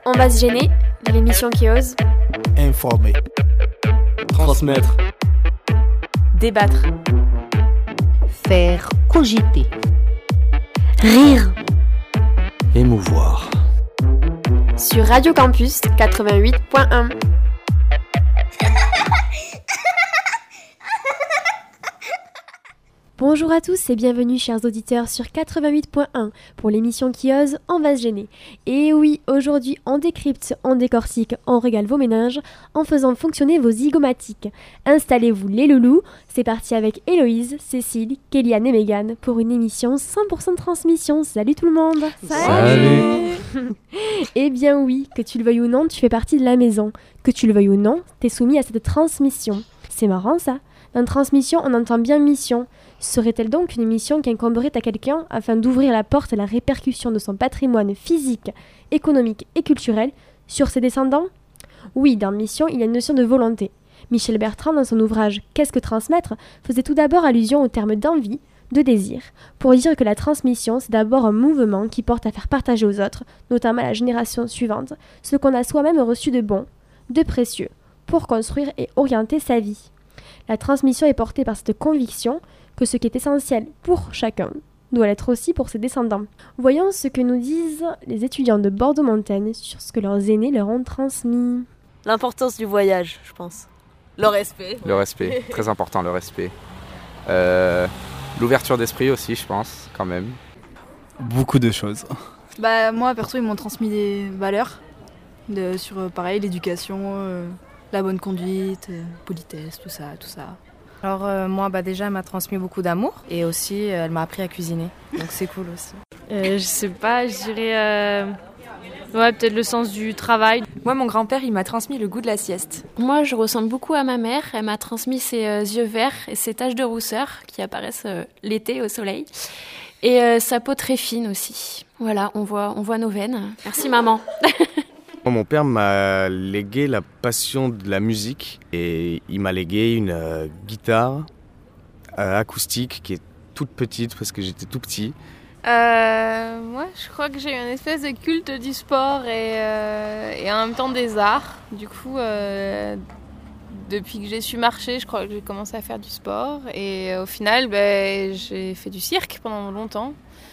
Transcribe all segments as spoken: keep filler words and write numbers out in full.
On va se gêner, l'émission qui ose informer, transmettre, débattre, faire cogiter, rire, émouvoir. Sur Radio Campus quatre-vingt-huit point un. Bonjour à tous et bienvenue chers auditeurs sur quatre-vingt-huit point un pour l'émission qui ose, on va se gêner. Et oui, aujourd'hui on décrypte, on décortique, on régale vos méninges en faisant fonctionner vos zygomatiques. Installez-vous les loulous, c'est parti avec Héloïse, Cécile, Kéliane et Mégane pour une émission cent pour cent de transmission. Salut tout le monde. Salut. Eh bien oui, que tu le veuilles ou non, tu fais partie de la maison. Que tu le veuilles ou non, t'es soumis à cette transmission. C'est marrant ça. Dans transmission, on entend bien mission. Serait-elle donc une mission qui incomberait à quelqu'un afin d'ouvrir la porte à la répercussion de son patrimoine physique, économique et culturel sur ses descendants ? Oui, dans mission, il y a une notion de volonté. Michel Bertrand, dans son ouvrage « Qu'est-ce que transmettre ?», faisait tout d'abord allusion au terme d'envie, de désir, pour dire que la transmission, c'est d'abord un mouvement qui porte à faire partager aux autres, notamment à la génération suivante, ce qu'on a soi-même reçu de bon, de précieux, pour construire et orienter sa vie. La transmission est portée par cette conviction que ce qui est essentiel pour chacun doit l'être aussi pour ses descendants. Voyons ce que nous disent les étudiants de Bordeaux-Montaigne sur ce que leurs aînés leur ont transmis. L'importance du voyage, je pense. Le respect. Le respect, très important, le respect. Euh, l'ouverture d'esprit aussi, je pense, quand même. Beaucoup de choses. Bah moi, perso, ils m'ont transmis des valeurs de, sur, euh, pareil, l'éducation, euh, la bonne conduite, euh, politesse, tout ça, tout ça. Alors euh, moi bah déjà elle m'a transmis beaucoup d'amour et aussi euh, elle m'a appris à cuisiner, donc c'est cool aussi. Euh, je sais pas, je dirais euh... ouais, peut-être le sens du travail. Moi mon grand-père il m'a transmis le goût de la sieste. Moi je ressemble beaucoup à ma mère, elle m'a transmis ses euh, yeux verts et ses taches de rousseur qui apparaissent euh, l'été au soleil et euh, sa peau très fine aussi. Voilà, on voit, on voit nos veines. Merci maman. Mon père m'a légué la passion de la musique et il m'a légué une euh, guitare euh, acoustique qui est toute petite parce que j'étais tout petit. Euh, moi, je crois que j'ai eu une espèce de culte du sport et, euh, et en même temps des arts. Du coup, euh, depuis que j'ai su marcher, je crois que j'ai commencé à faire du sport. Et au final, ben, j'ai fait du cirque pendant longtemps.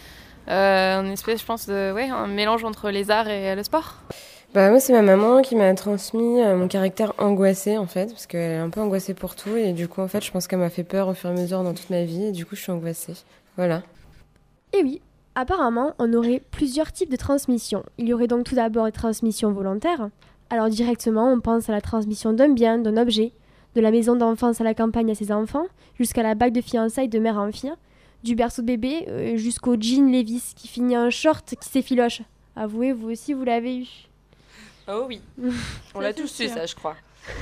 Euh, une espèce, je pense, de ouais, un mélange entre les arts et le sport. Bah moi c'est ma maman qui m'a transmis euh, mon caractère angoissé en fait, parce qu'elle est un peu angoissée pour tout et du coup en fait je pense qu'elle m'a fait peur au fur et à mesure dans toute ma vie et du coup je suis angoissée. Voilà. Et oui, apparemment on aurait plusieurs types de transmission. Il y aurait donc tout d'abord une transmission volontaire. Alors directement on pense à la transmission d'un bien, d'un objet, de la maison d'enfance à la campagne à ses enfants, jusqu'à la bague de fiançailles de mère en fille, du berceau de bébé euh, jusqu'au jean Levi's qui finit en short qui s'effiloche. Avouez, vous aussi vous l'avez eu. Oh oui, on l'a tous su ça je crois.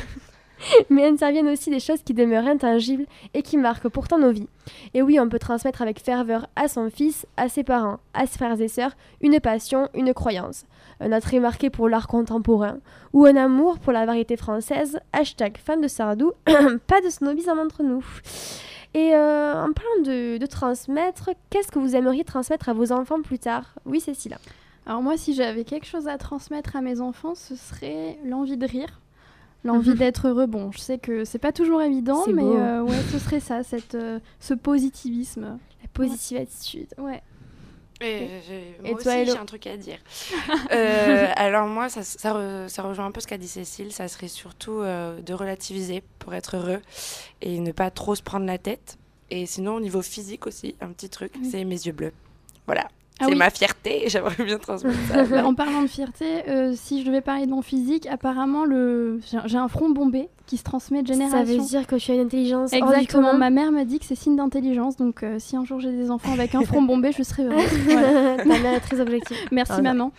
Mais interviennent aussi des choses qui demeurent intangibles et qui marquent pourtant nos vies. Et oui, on peut transmettre avec ferveur à son fils, à ses parents, à ses frères et sœurs, une passion, une croyance. Un attrait marqué pour l'art contemporain ou un amour pour la variété française, hashtag fan de Sardou, pas de snobisme entre nous. Et euh, en parlant de, de transmettre, qu'est-ce que vous aimeriez transmettre à vos enfants plus tard ? Oui, Cécile. Alors moi, si j'avais quelque chose à transmettre à mes enfants, ce serait l'envie de rire, l'envie d'être heureux. Bon, je sais que c'est pas toujours évident, c'est mais beau. Euh, ouais, ce serait ça, cette, euh, ce positivisme. La positive ouais. attitude. Ouais. Et, j'ai, moi Et aussi, toi, j'ai un truc à dire. euh, alors moi, ça, ça, re, ça rejoint un peu ce qu'a dit Cécile, ça serait surtout euh, de relativiser pour être heureux et ne pas trop se prendre la tête. Et sinon, au niveau physique aussi, un petit truc, oui. c'est mes yeux bleus. Voilà. Ah c'est oui. ma fierté et j'aimerais bien transmettre ça. Bah, en parlant de fierté, euh, si je devais parler de mon physique, apparemment le... j'ai un front bombé qui se transmet de génération. Ça veut dire que tu as une intelligence. Exactement, ma mère m'a dit que c'est signe d'intelligence, donc euh, si un jour j'ai des enfants avec un front bombé, je serai heureuse. Voilà. Ta mère est très objective. Merci oh, maman.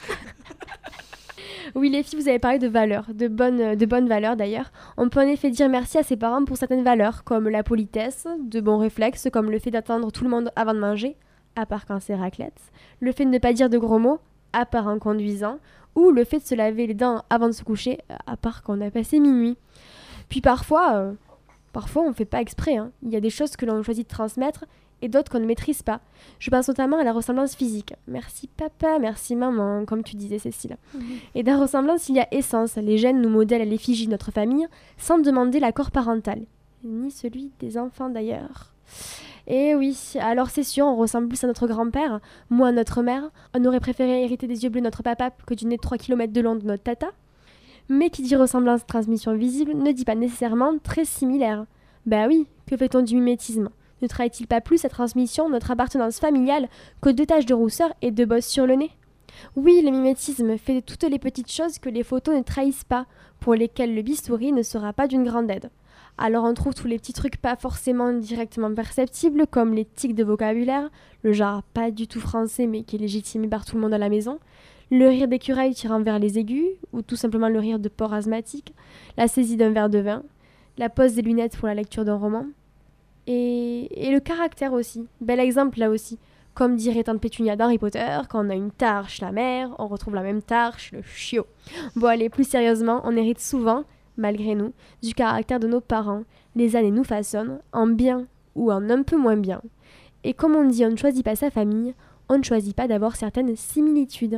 Oui, les filles, vous avez parlé de valeurs, de bonnes, de bonnes valeurs d'ailleurs. On peut en effet dire merci à ses parents pour certaines valeurs, comme la politesse, de bons réflexes, comme le fait d'attendre tout le monde avant de manger, à part quand c'est raclette, le fait de ne pas dire de gros mots, à part en conduisant, ou le fait de se laver les dents avant de se coucher, à part quand on a passé minuit. Puis parfois, euh, parfois on ne fait pas exprès, hein. Il y a des choses que l'on choisit de transmettre et d'autres qu'on ne maîtrise pas. Je pense notamment à la ressemblance physique. Merci papa, merci maman, comme tu disais Cécile. Mmh. Et dans la ressemblance, il y a essence. Les gènes nous modèlent à l'effigie de notre famille sans demander l'accord parental. Ni celui des enfants d'ailleurs. Et oui, alors c'est sûr, on ressemble plus à notre grand-père, moi à notre mère. On aurait préféré hériter des yeux bleus de notre papa que du nez de trois kilomètres de long de notre tata. Mais qui dit ressemblance transmission visible ne dit pas nécessairement très similaire. Bah oui, que fait-on du mimétisme ? Ne trahit-il pas plus sa transmission, notre appartenance familiale, que deux taches de rousseur et deux bosses sur le nez ? Oui, le mimétisme fait de toutes les petites choses que les photos ne trahissent pas, pour lesquelles le bistouri ne sera pas d'une grande aide. Alors on trouve tous les petits trucs pas forcément directement perceptibles, comme les tics de vocabulaire, le genre pas du tout français mais qui est légitimé par tout le monde à la maison, le rire d'écureuil tirant vers les aigus, ou tout simplement le rire de porc asthmatique, la saisie d'un verre de vin, la pose des lunettes pour la lecture d'un roman, et, et le caractère aussi, bel exemple là aussi. Comme dirait Tante Pétunia d'Harry Potter, quand on a une tarche la mère, on retrouve la même tarche le chiot. Bon allez, plus sérieusement, on hérite souvent, malgré nous, du caractère de nos parents. Les années nous façonnent, en bien ou en un peu moins bien. Et comme on dit, on ne choisit pas sa famille, on ne choisit pas d'avoir certaines similitudes.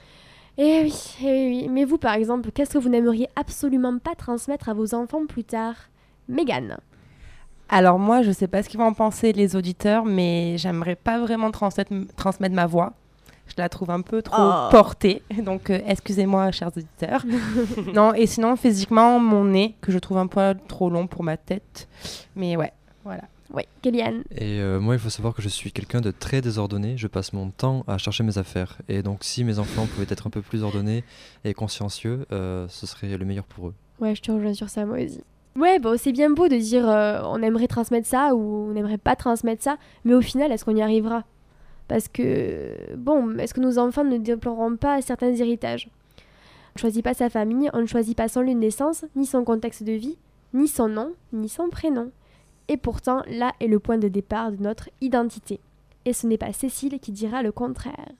Eh oui, eh oui, mais vous par exemple, qu'est-ce que vous n'aimeriez absolument pas transmettre à vos enfants plus tard ? Mégane. Alors moi, je ne sais pas ce qu'ils vont en penser les auditeurs, mais j'aimerais pas vraiment transmettre, transmettre ma voix. Je la trouve un peu trop oh. portée, donc euh, excusez-moi, chers auditeurs. Non, et sinon, physiquement, mon nez, que je trouve un peu trop long pour ma tête. Mais ouais, voilà. Oui, Kéliane. Et euh, moi, il faut savoir que je suis quelqu'un de très désordonné. Je passe mon temps à chercher mes affaires. Et donc, si mes enfants pouvaient être un peu plus ordonnés et consciencieux, euh, ce serait le meilleur pour eux. Ouais, je te rejoins sur ça, moi aussi. Ouais, bon, c'est bien beau de dire euh, on aimerait transmettre ça ou on n'aimerait pas transmettre ça, mais au final, est-ce qu'on y arrivera ? Parce que, bon, est-ce que nos enfants ne déploreront pas certains héritages ? On ne choisit pas sa famille, on ne choisit pas son lieu de naissance, ni son contexte de vie, ni son nom, ni son prénom. Et pourtant, là est le point de départ de notre identité. Et ce n'est pas Cécile qui dira le contraire.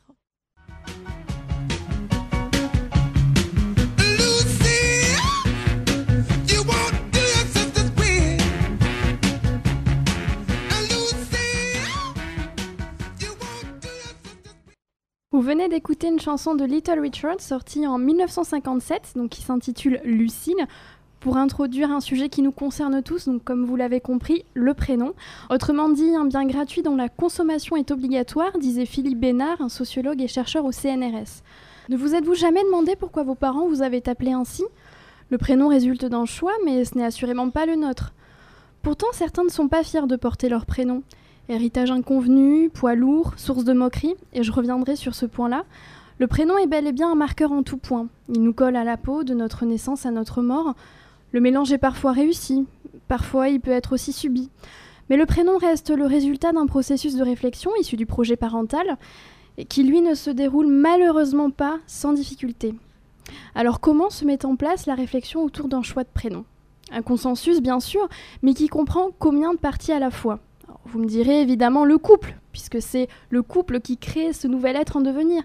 Vous venez d'écouter une chanson de Little Richard sortie en mille neuf cent cinquante-sept, donc qui s'intitule Lucille, pour introduire un sujet qui nous concerne tous, donc comme vous l'avez compris, le prénom. Autrement dit, un bien gratuit dont la consommation est obligatoire, disait Philippe Bénard, un sociologue et chercheur au C N R S. Ne vous êtes-vous jamais demandé pourquoi vos parents vous avaient appelé ainsi ? Le prénom résulte d'un choix, mais ce n'est assurément pas le nôtre. Pourtant, certains ne sont pas fiers de porter leur prénom. Héritage inconvenu, poids lourd, source de moquerie, et je reviendrai sur ce point-là. Le prénom est bel et bien un marqueur en tout point. Il nous colle à la peau, de notre naissance à notre mort. Le mélange est parfois réussi, parfois il peut être aussi subi. Mais le prénom reste le résultat d'un processus de réflexion issu du projet parental, et qui lui ne se déroule malheureusement pas sans difficulté. Alors comment se met en place la réflexion autour d'un choix de prénom ? Un consensus bien sûr, mais qui comprend combien de parties à la fois ? Alors, vous me direz évidemment le couple, puisque c'est le couple qui crée ce nouvel être en devenir.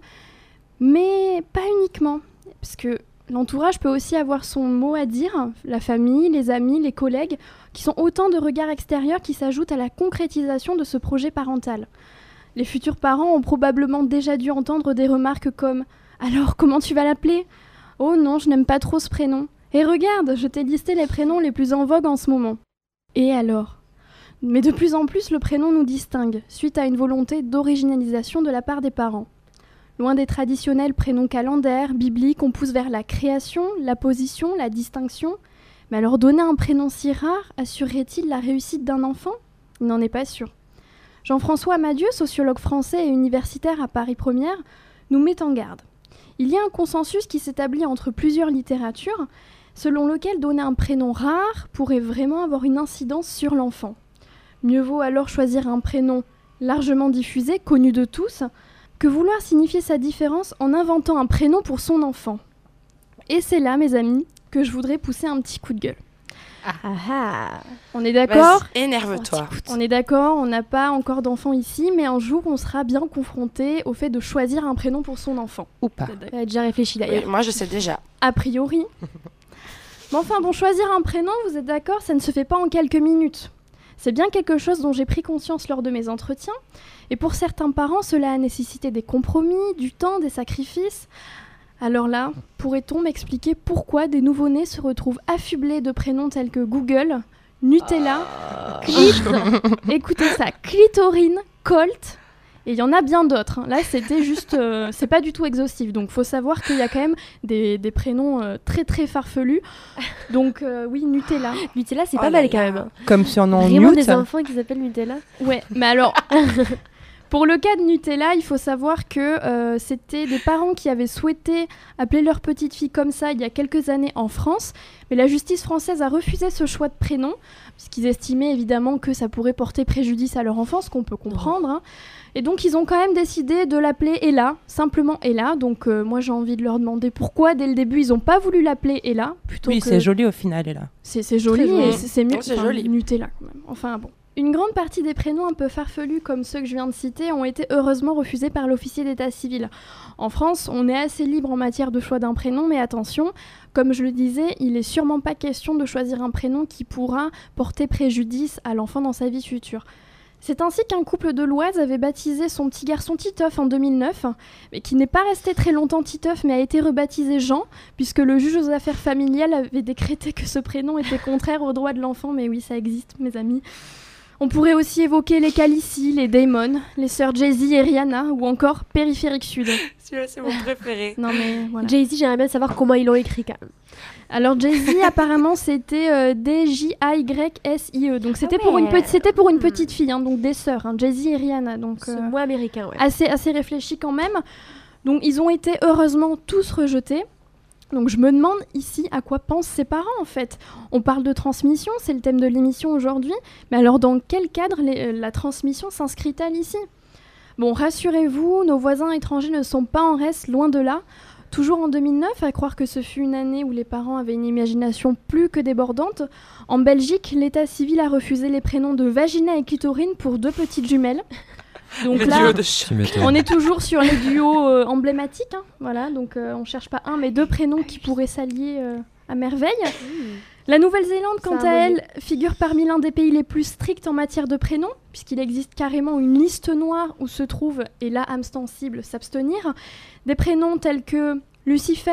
Mais pas uniquement, parce que l'entourage peut aussi avoir son mot à dire, la famille, les amis, les collègues, qui sont autant de regards extérieurs qui s'ajoutent à la concrétisation de ce projet parental. Les futurs parents ont probablement déjà dû entendre des remarques comme « Alors, comment tu vas l'appeler ? Oh non, je n'aime pas trop ce prénom. Et regarde, je t'ai listé les prénoms les plus en vogue en ce moment. » Et alors ? Mais de plus en plus, le prénom nous distingue, suite à une volonté d'originalisation de la part des parents. Loin des traditionnels prénoms calendaires, bibliques, on pousse vers la création, la position, la distinction. Mais alors donner un prénom si rare assurerait-il la réussite d'un enfant ? Il n'en est pas sûr. Jean-François Amadieu, sociologue français et universitaire à Paris Première, nous met en garde. Il y a un consensus qui s'établit entre plusieurs littératures, selon lequel donner un prénom rare pourrait vraiment avoir une incidence sur l'enfant. Mieux vaut alors choisir un prénom largement diffusé, connu de tous, que vouloir signifier sa différence en inventant un prénom pour son enfant. Et c'est là, mes amis, que je voudrais pousser un petit coup de gueule. Ah ah. On est d'accord ? Vas-y, énerve-toi. On est d'accord, on n'a pas encore d'enfant ici, mais un jour, on sera bien confronté au fait de choisir un prénom pour son enfant. Ou pas. Tu as déjà réfléchi d'ailleurs. Oui, moi, je sais déjà. A priori. Mais enfin, bon, choisir un prénom, vous êtes d'accord, ça ne se fait pas en quelques minutes. C'est bien quelque chose dont j'ai pris conscience lors de mes entretiens. Et pour certains parents, cela a nécessité des compromis, du temps, des sacrifices. Alors là, pourrait-on m'expliquer pourquoi des nouveau-nés se retrouvent affublés de prénoms tels que Google, Nutella, Clit... écoutez ça, Clitorine, Colt, et il y en a bien d'autres. Hein. Là, c'était juste... Euh, c'est pas du tout exhaustif, donc faut savoir qu'il y a quand même des, des prénoms euh, très très farfelus. Donc euh, oui, Nutella. Nutella, c'est Oh pas là mal quand là. même. Comme surnom Vraiment Newt. des enfants qui s'appellent Nutella. Ouais, mais alors... Pour le cas de Nutella, il faut savoir que euh, c'était des parents qui avaient souhaité appeler leur petite fille comme ça il y a quelques années en France, mais la justice française a refusé ce choix de prénom, puisqu'ils estimaient évidemment que ça pourrait porter préjudice à leur enfant, ce qu'on peut comprendre. Hein. Et donc ils ont quand même décidé de l'appeler Ella, simplement Ella. Donc euh, moi j'ai envie de leur demander pourquoi dès le début ils n'ont pas voulu l'appeler Ella. Plutôt Oui, que... c'est joli au final, Ella. C'est, c'est joli, Très et joli. c'est, c'est mieux Oh, c'est enfin, joli. Nutella quand même. Enfin bon. Une grande partie des prénoms un peu farfelus comme ceux que je viens de citer ont été heureusement refusés par l'officier d'état civil. En France, on est assez libre en matière de choix d'un prénom, mais attention, comme je le disais, il n'est sûrement pas question de choisir un prénom qui pourra porter préjudice à l'enfant dans sa vie future. C'est ainsi qu'un couple de l'Oise avait baptisé son petit garçon Titeuf en deux mille neuf, mais qui n'est pas resté très longtemps Titeuf, mais a été rebaptisé Jean, puisque le juge aux affaires familiales avait décrété que ce prénom était contraire aux droits de l'enfant. Mais oui, ça existe, mes amis. On pourrait aussi évoquer les Khaleesi, les Damon, les sœurs Jay-Z et Rihanna, ou encore Périphérique Sud. Celui-là, c'est mon préféré. Non mais voilà. Jay-Z, j'aimerais bien savoir comment ils l'ont écrit quand même. Alors Jay-Z, apparemment, c'était euh, D J A Y S I E. Donc c'était, Ah pour, une ouais. pe- c'était pour une petite fille, hein, donc des sœurs, hein, Jay-Z et Rihanna. Donc, C'est euh, moins américain, ouais. assez, assez réfléchi quand même. Donc ils ont été heureusement tous rejetés. Donc je me demande ici à quoi pensent ces parents en fait. On parle de transmission, c'est le thème de l'émission aujourd'hui, mais alors dans quel cadre les- la transmission s'inscrit-elle ici ? Bon, rassurez-vous, nos voisins étrangers ne sont pas en reste, loin de là. Toujours en deux mille neuf, à croire que ce fut une année où les parents avaient une imagination plus que débordante, en Belgique, l'état civil a refusé les prénoms de Vagina et Clitorine pour deux petites jumelles. Donc Le là, duo de ch- Tu m'étonnes. on est toujours sur les duos euh, emblématiques. Hein, voilà, donc euh, on cherche pas un, mais deux prénoms qui pourraient s'allier euh, à merveille. La Nouvelle-Zélande, quant C'est à un bon elle, figure parmi l'un des pays les plus stricts en matière de prénoms, puisqu'il existe carrément une liste noire où se trouvent, et là, âme sensible, s'abstenir, des prénoms tels que Lucifer,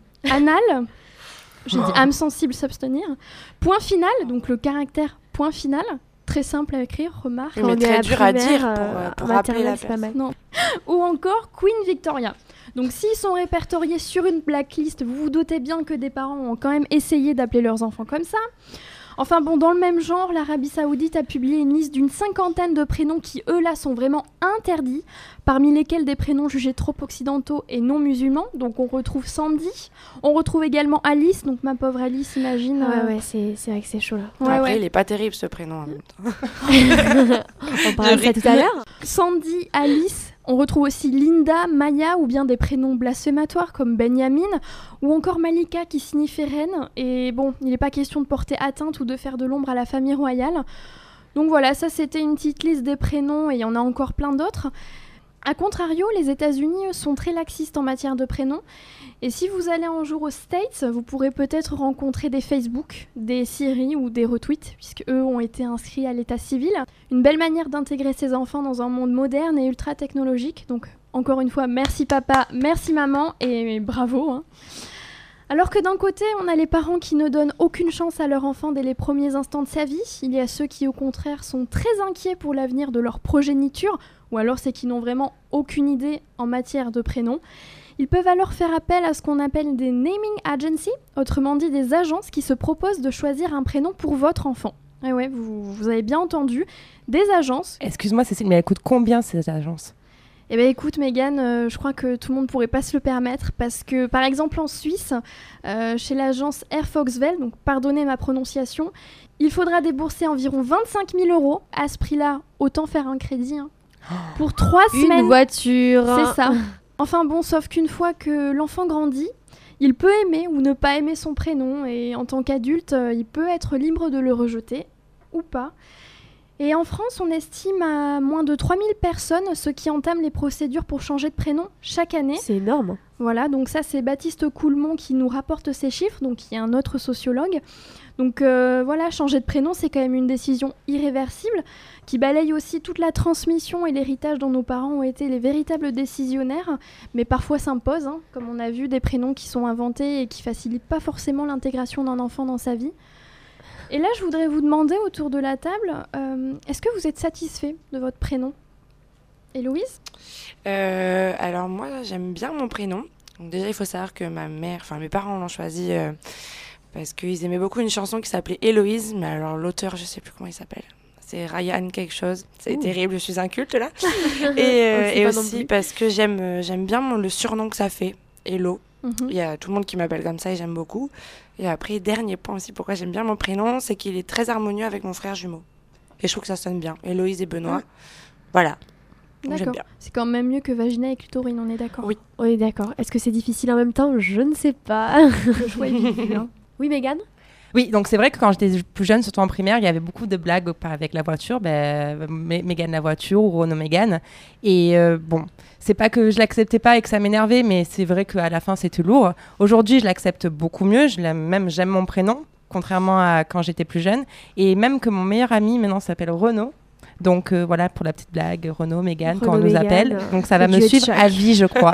Anal, j'ai dit âme sensible, s'abstenir, point final, donc le caractère point final, très simple à écrire, remarque. Mais très dur à dire pour, euh, pour rappeler la c'est pas mal. personne. Non. Ou encore Queen Victoria. Donc s'ils sont répertoriés sur une blacklist, vous vous doutez bien que des parents ont quand même essayé d'appeler leurs enfants comme ça. Enfin bon, dans le même genre, l'Arabie Saoudite a publié une liste d'une cinquantaine de prénoms qui, eux là, sont vraiment interdits, parmi lesquels des prénoms jugés trop occidentaux et non musulmans. Donc on retrouve Sandy, on retrouve également Alice, donc ma pauvre Alice, imagine. Ouais, euh, ouais, c'est, c'est vrai que c'est chaud là. Ouais, Après, ouais. il est pas terrible ce prénom en même temps. On parlait de ça tout à l'heure. Sandy, Alice, on retrouve aussi Linda, Maya ou bien des prénoms blasphématoires comme Benjamin ou encore Malika qui signifie reine. Et bon, il n'est pas question de porter atteinte ou de faire de l'ombre à la famille royale. Donc voilà, ça c'était une petite liste des prénoms et il y en a encore plein d'autres. A contrario, les États-Unis eux, sont très laxistes en matière de prénoms. Et si vous allez un jour aux States, vous pourrez peut-être rencontrer des Facebook, des Siri ou des retweets, puisque eux ont été inscrits à l'état civil. Une belle manière d'intégrer ses enfants dans un monde moderne et ultra technologique. Donc encore une fois, merci papa, merci maman et bravo. Hein. Alors que d'un côté, on a les parents qui ne donnent aucune chance à leur enfant dès les premiers instants de sa vie. Il y a ceux qui, au contraire, sont très inquiets pour l'avenir de leur progéniture, ou alors c'est qu'ils n'ont vraiment aucune idée en matière de prénoms. Ils peuvent alors faire appel à ce qu'on appelle des naming agencies, autrement dit des agences qui se proposent de choisir un prénom pour votre enfant. Et ouais, vous, vous avez bien entendu, des agences. Excuse-moi Cécile, mais elle coûte combien ces agences ? Eh bien écoute Mégane, euh, je crois que tout le monde ne pourrait pas se le permettre parce que par exemple en Suisse, euh, chez l'agence Air Foxvel, donc pardonnez ma prononciation, il faudra débourser environ vingt-cinq mille euros. À ce prix-là, autant faire un crédit hein, pour trois Une semaines. voiture. C'est ça. Enfin bon, sauf qu'une fois que l'enfant grandit, il peut aimer ou ne pas aimer son prénom et en tant qu'adulte, euh, il peut être libre de le rejeter ou pas. Et en France, on estime à moins de trois mille personnes ceux qui entament les procédures pour changer de prénom chaque année. C'est énorme. Voilà, donc ça c'est Baptiste Coulmont qui nous rapporte ces chiffres, donc qui est un autre sociologue. Donc euh, voilà, changer de prénom, c'est quand même une décision irréversible qui balaye aussi toute la transmission et l'héritage dont nos parents ont été les véritables décisionnaires, mais parfois s'imposent, hein, comme on a vu, des prénoms qui sont inventés et qui facilitent pas forcément l'intégration d'un enfant dans sa vie. Et là, je voudrais vous demander autour de la table, euh, est-ce que vous êtes satisfait de votre prénom ? Héloïse ? Euh, alors moi, j'aime bien mon prénom. Donc déjà, il faut savoir que ma mère, enfin mes parents l'ont choisi euh, parce qu'ils aimaient beaucoup une chanson qui s'appelait Héloïse, mais alors l'auteur, je sais plus comment il s'appelle. C'est Ryan quelque chose. C'est Ouh. terrible, je suis inculte là. et euh, et aussi parce que j'aime, euh, j'aime bien mon, le surnom que ça fait, Hélo. Mm-hmm. Il y a tout le monde qui m'appelle comme ça et j'aime beaucoup. Et après, dernier point aussi, pourquoi j'aime bien mon prénom, c'est qu'il est très harmonieux avec mon frère jumeau. Et je trouve que ça sonne bien. Héloïse et Benoît. Ah. Voilà. Donc, d'accord. C'est quand même mieux que vagina et clitorine, on est d'accord ? Oui. On est d'accord. Est-ce que c'est difficile en même temps ? Je ne sais pas. Le choix est difficile, hein. Oui, Mégane ? Oui, donc c'est vrai que quand j'étais plus jeune, surtout en primaire, il y avait beaucoup de blagues avec la voiture, ben, Mégane la voiture ou Renaud Mégane. Et euh, bon, c'est pas que je l'acceptais pas et que ça m'énervait, mais c'est vrai qu'à la fin c'était lourd. Aujourd'hui, je l'accepte beaucoup mieux, je l'aime, même j'aime mon prénom, contrairement à quand j'étais plus jeune. Et même que mon meilleur ami maintenant s'appelle Renaud. Donc euh, voilà pour la petite blague, Renaud, Mégane, quand on nous Mégane, appelle. Donc ça va me suivre à vie, je crois.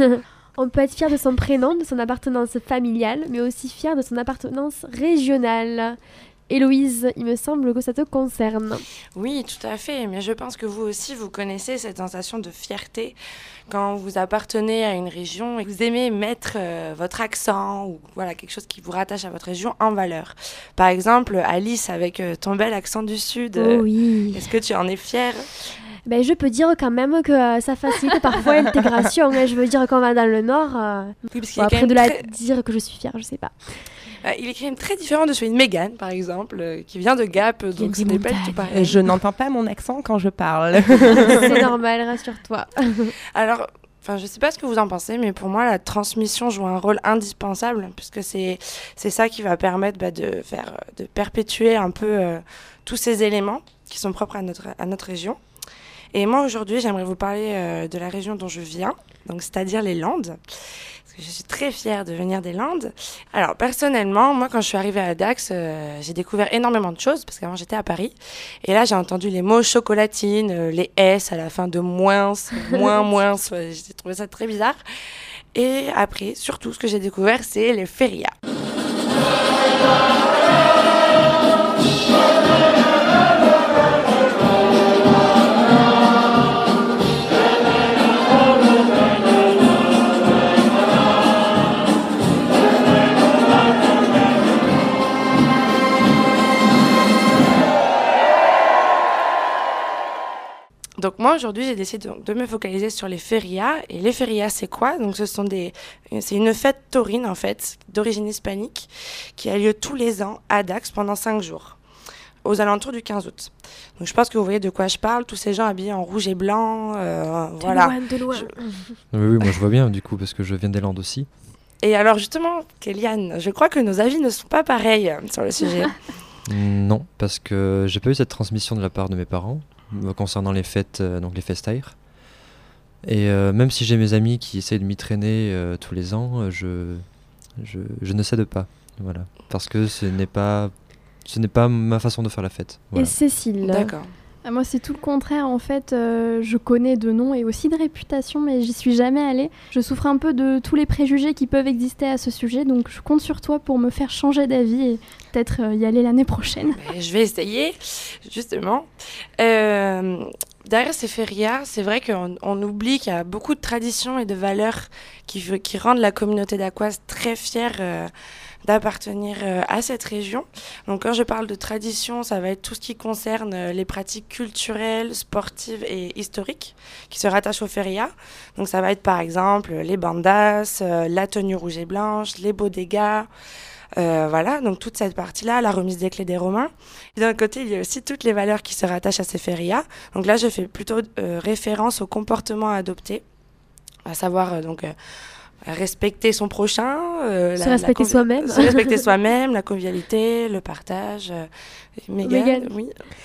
On peut être fier de son prénom, de son appartenance familiale, mais aussi fier de son appartenance régionale. Héloïse, il me semble que ça te concerne. Oui, tout à fait. Mais je pense que vous aussi, vous connaissez cette sensation de fierté quand vous appartenez à une région et que vous aimez mettre euh, votre accent ou voilà, quelque chose qui vous rattache à votre région en valeur. Par exemple, Alice, avec euh, ton bel accent du Sud, oh, oui. Est-ce que tu en es fière ? Ben, je peux dire quand même que euh, ça facilite parfois l'intégration. Hein. Je veux dire qu'on va dans le Nord. Euh... Oui, parce bon, après, de la très... dire que je suis fière, je sais pas. Euh, il est quand même très différent de celui de Mégane, par exemple, euh, qui vient de Gap, donc ce n'est pas du tout pareil. Euh, je n'entends pas mon accent quand je parle. C'est normal, rassure-toi. Alors, enfin, je sais pas ce que vous en pensez, mais pour moi, la transmission joue un rôle indispensable, puisque c'est c'est ça qui va permettre bah, de faire, de perpétuer un peu euh, tous ces éléments qui sont propres à notre à notre région. Et moi, aujourd'hui, j'aimerais vous parler euh, de la région dont je viens, donc c'est-à-dire les Landes. Parce que je suis très fière de venir des Landes. Alors, personnellement, moi, quand je suis arrivée à Dax, euh, j'ai découvert énormément de choses, parce qu'avant, j'étais à Paris. Et là, j'ai entendu les mots chocolatine, euh, les S à la fin de moins, moins, moins. Ouais, j'ai trouvé ça très bizarre. Et après, surtout, ce que j'ai découvert, c'est les férias. Donc moi aujourd'hui j'ai décidé de, de me focaliser sur les férias. Et les férias c'est quoi ? Donc ce sont des, c'est une fête taurine en fait d'origine hispanique qui a lieu tous les ans à Dax pendant cinq jours, aux alentours du quinze août. Donc je pense que vous voyez de quoi je parle, tous ces gens habillés en rouge et blanc, euh, de voilà. Loin, de loin. Je... Oui, oui, moi je vois bien du coup parce que je viens des Landes aussi. Et alors justement, Kéliane, je crois que nos avis ne sont pas pareils euh, sur le sujet. Non, parce que j'ai pas eu cette transmission de la part de mes parents concernant les fêtes, euh, donc les festaires. Et euh, même si j'ai mes amis qui essayent de m'y traîner euh, tous les ans, euh, je, je, je ne cède pas. Voilà. Parce que ce n'est pas, ce n'est pas ma façon de faire la fête. Voilà. Et Cécile ? D'accord. Ah, moi, c'est tout le contraire. En fait, euh, je connais de nom et aussi de réputation, mais j'y suis jamais allée. Je souffre un peu de tous les préjugés qui peuvent exister à ce sujet, donc je compte sur toi pour me faire changer d'avis et peut-être euh, y aller l'année prochaine. Mais je vais essayer, justement. Euh, derrière ces férias, c'est vrai qu'on on oublie qu'il y a beaucoup de traditions et de valeurs qui, qui rendent la communauté d'Aquoise très fière euh, d'appartenir euh, à cette région. Donc quand je parle de tradition, ça va être tout ce qui concerne euh, les pratiques culturelles, sportives et historiques qui se rattachent aux férias. Donc ça va être par exemple les bandas, euh, la tenue rouge et blanche, les bodegas, euh, voilà, donc toute cette partie-là, la remise des clés des Romains. Et d'un côté, il y a aussi toutes les valeurs qui se rattachent à ces férias. Donc là, je fais plutôt euh, référence au comportement adopté, à savoir euh, donc... Euh, respecter son prochain, euh, se la, respecter la convi- soi-même, se respecter soi-même, la convivialité, le partage. Euh, Mégane, oui.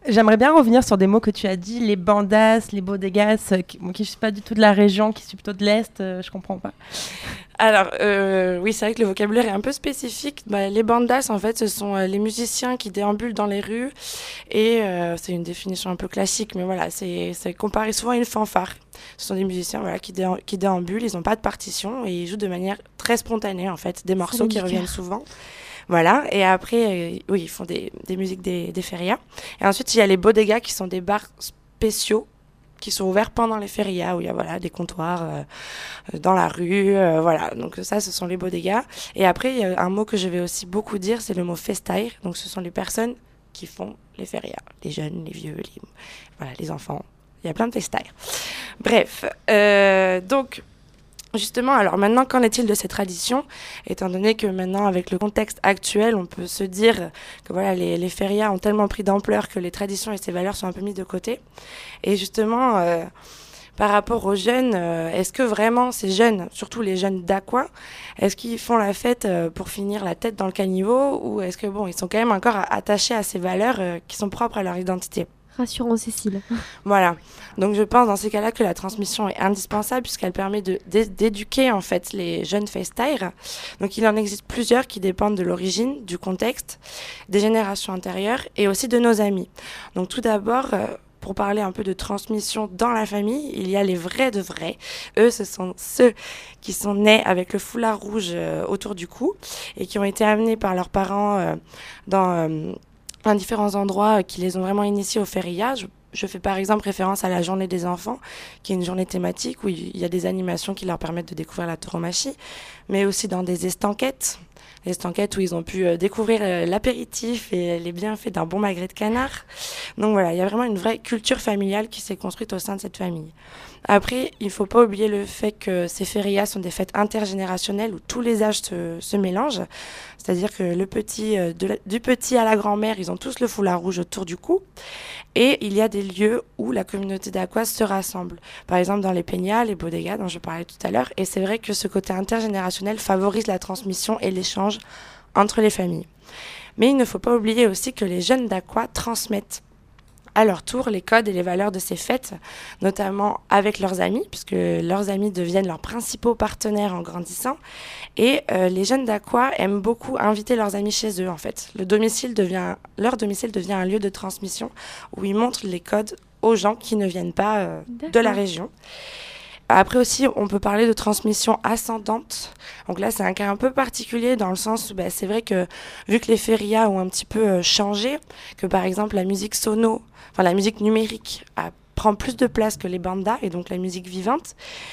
J'aimerais bien revenir sur des mots que tu as dit, les bandas, les bodegas, euh, qui, bon, qui je suis pas du tout de la région, qui suis plutôt de l'Est, euh, je comprends pas. Alors, euh, oui, c'est vrai que le vocabulaire est un peu spécifique. Bah, les bandas, en fait, ce sont euh, les musiciens qui déambulent dans les rues. Et euh, c'est une définition un peu classique, mais voilà, c'est, c'est comparé souvent à une fanfare. Ce sont des musiciens voilà, qui, dé- qui déambulent, ils n'ont pas de partition et ils jouent de manière très spontanée, en fait, des morceaux qui reviennent souvent. Voilà, et après, euh, oui, ils font des, des musiques des, des férias. Et ensuite, il y a les bodegas qui sont des bars spéciaux qui sont ouverts pendant les férias, où il y a voilà, des comptoirs euh, dans la rue, euh, voilà. Donc ça, ce sont les bodegas. Et après, il y a un mot que je vais aussi beaucoup dire, c'est le mot festaire. Donc ce sont les personnes qui font les férias, les jeunes, les vieux, les, voilà, les enfants. Il y a plein de festaires. Bref, euh, donc... Justement, alors maintenant, qu'en est-il de ces traditions ? Étant donné que maintenant, avec le contexte actuel, on peut se dire que voilà, les, les férias ont tellement pris d'ampleur que les traditions et ces valeurs sont un peu mises de côté. Et justement, euh, par rapport aux jeunes, euh, est-ce que vraiment ces jeunes, surtout les jeunes d'Aqua, est-ce qu'ils font la fête euh, pour finir la tête dans le caniveau, ou est-ce que bon, ils sont quand même encore attachés à ces valeurs euh, qui sont propres à leur identité ? Rassurons Cécile. Voilà. Donc je pense dans ces cas-là que la transmission est indispensable puisqu'elle permet de, d'éduquer en fait les jeunes festaires. Donc il en existe plusieurs qui dépendent de l'origine, du contexte, des générations antérieures et aussi de nos amis. Donc tout d'abord, euh, pour parler un peu de transmission dans la famille, il y a les vrais de vrais. Eux, ce sont ceux qui sont nés avec le foulard rouge euh, autour du cou et qui ont été amenés par leurs parents euh, dans... Euh, à différents endroits qui les ont vraiment initiés au feria. Je, je fais par exemple référence à la journée des enfants, qui est une journée thématique où il y a des animations qui leur permettent de découvrir la tauromachie, mais aussi dans des estanquettes, des estanquettes où ils ont pu euh, découvrir euh, l'apéritif et les bienfaits d'un bon magret de canard. Donc voilà, il y a vraiment une vraie culture familiale qui s'est construite au sein de cette famille. Après, il ne faut pas oublier le fait que ces férias sont des fêtes intergénérationnelles où tous les âges se, se mélangent. C'est-à-dire que le petit, euh, de la, du petit à la grand-mère, ils ont tous le foulard rouge autour du cou. Et il y a des lieux où la communauté d'Aqua se rassemble. Par exemple, dans les peñas, les bodegas dont je parlais tout à l'heure. Et c'est vrai que ce côté intergénérationnel favorise la transmission et l'échange entre les familles. Mais il ne faut pas oublier aussi que les jeunes d'Aqua transmettent à leur tour les codes et les valeurs de ces fêtes, notamment avec leurs amis, puisque leurs amis deviennent leurs principaux partenaires en grandissant. Et euh, les jeunes d'Aqua aiment beaucoup inviter leurs amis chez eux, en fait. Le domicile devient, leur domicile devient un lieu de transmission où ils montrent les codes aux gens qui ne viennent pas euh, de la région. Après aussi, on peut parler de transmission ascendante. Donc là, c'est un cas un peu particulier dans le sens où bah, c'est vrai que vu que les férias ont un petit peu euh, changé, que par exemple la musique sono, enfin la musique numérique a, prend plus de place que les bandas et donc la musique vivante,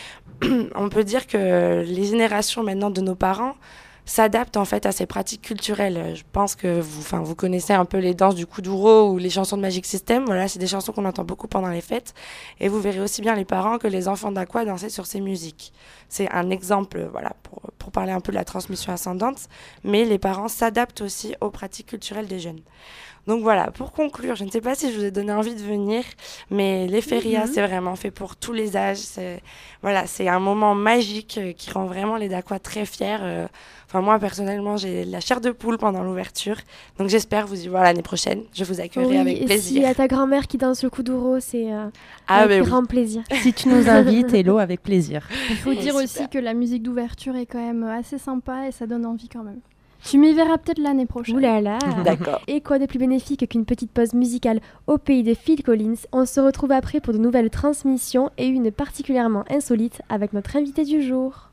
on peut dire que les générations maintenant de nos parents s'adaptent en fait à ces pratiques culturelles. Je pense que vous, enfin, vous connaissez un peu les danses du Kuduro ou les chansons de Magic System. Voilà, c'est des chansons qu'on entend beaucoup pendant les fêtes. Et vous verrez aussi bien les parents que les enfants d'Aqua danser sur ces musiques. C'est un exemple, voilà, pour, pour parler un peu de la transmission ascendante. Mais les parents s'adaptent aussi aux pratiques culturelles des jeunes. Donc voilà, pour conclure, je ne sais pas si je vous ai donné envie de venir, mais les férias, mm-hmm. c'est vraiment fait pour tous les âges. C'est, voilà, c'est un moment magique euh, qui rend vraiment les Daqua très fiers. Euh, enfin, moi, personnellement, j'ai la chair de poule pendant l'ouverture. Donc j'espère vous y voir l'année prochaine. Je vous accueillerai oui, avec et plaisir. S'il y a ta grand-mère qui danse le Kuduro, c'est euh, ah, avec bah grand oui. plaisir. Si tu nous invites, Hello, avec plaisir. Il faut Oui, dire super. aussi que la musique d'ouverture est quand même assez sympa et ça donne envie quand même. Tu m'y verras peut-être l'année prochaine. Ouh là là. D'accord. Et quoi de plus bénéfique qu'une petite pause musicale au pays de Phil Collins. On se retrouve après pour de nouvelles transmissions et une particulièrement insolite avec notre invité du jour.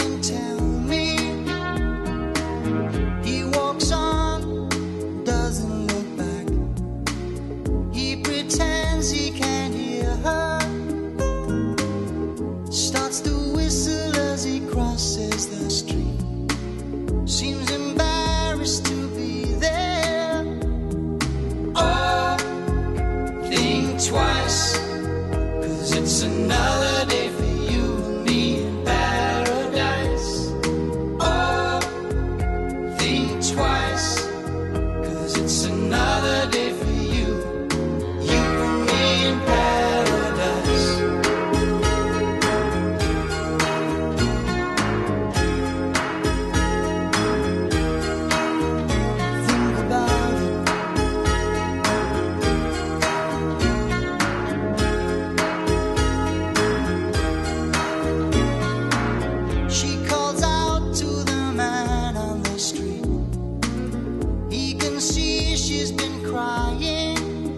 Doesn't whistle as he crosses the street. Seems embarrassed to be there. Oh, think twice, 'cause it's another day for you and me in paradise. Oh, think twice, 'cause it's another day for you, you and me in paradise. Think about it. She calls out to the man on the street. He can see she's been crying.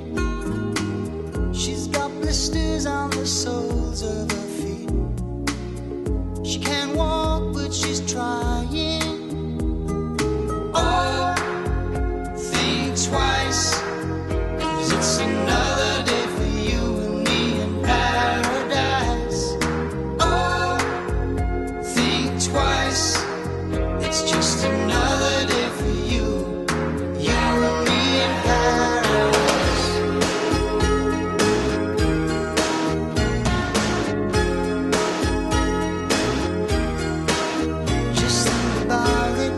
She's got blisters on the soles of her feet. She can't walk, but she's trying. Oh, think twice, 'cause it's another day for you and me in paradise. Oh, think twice, it's just another day for you, you and me in paradise. Just think about it.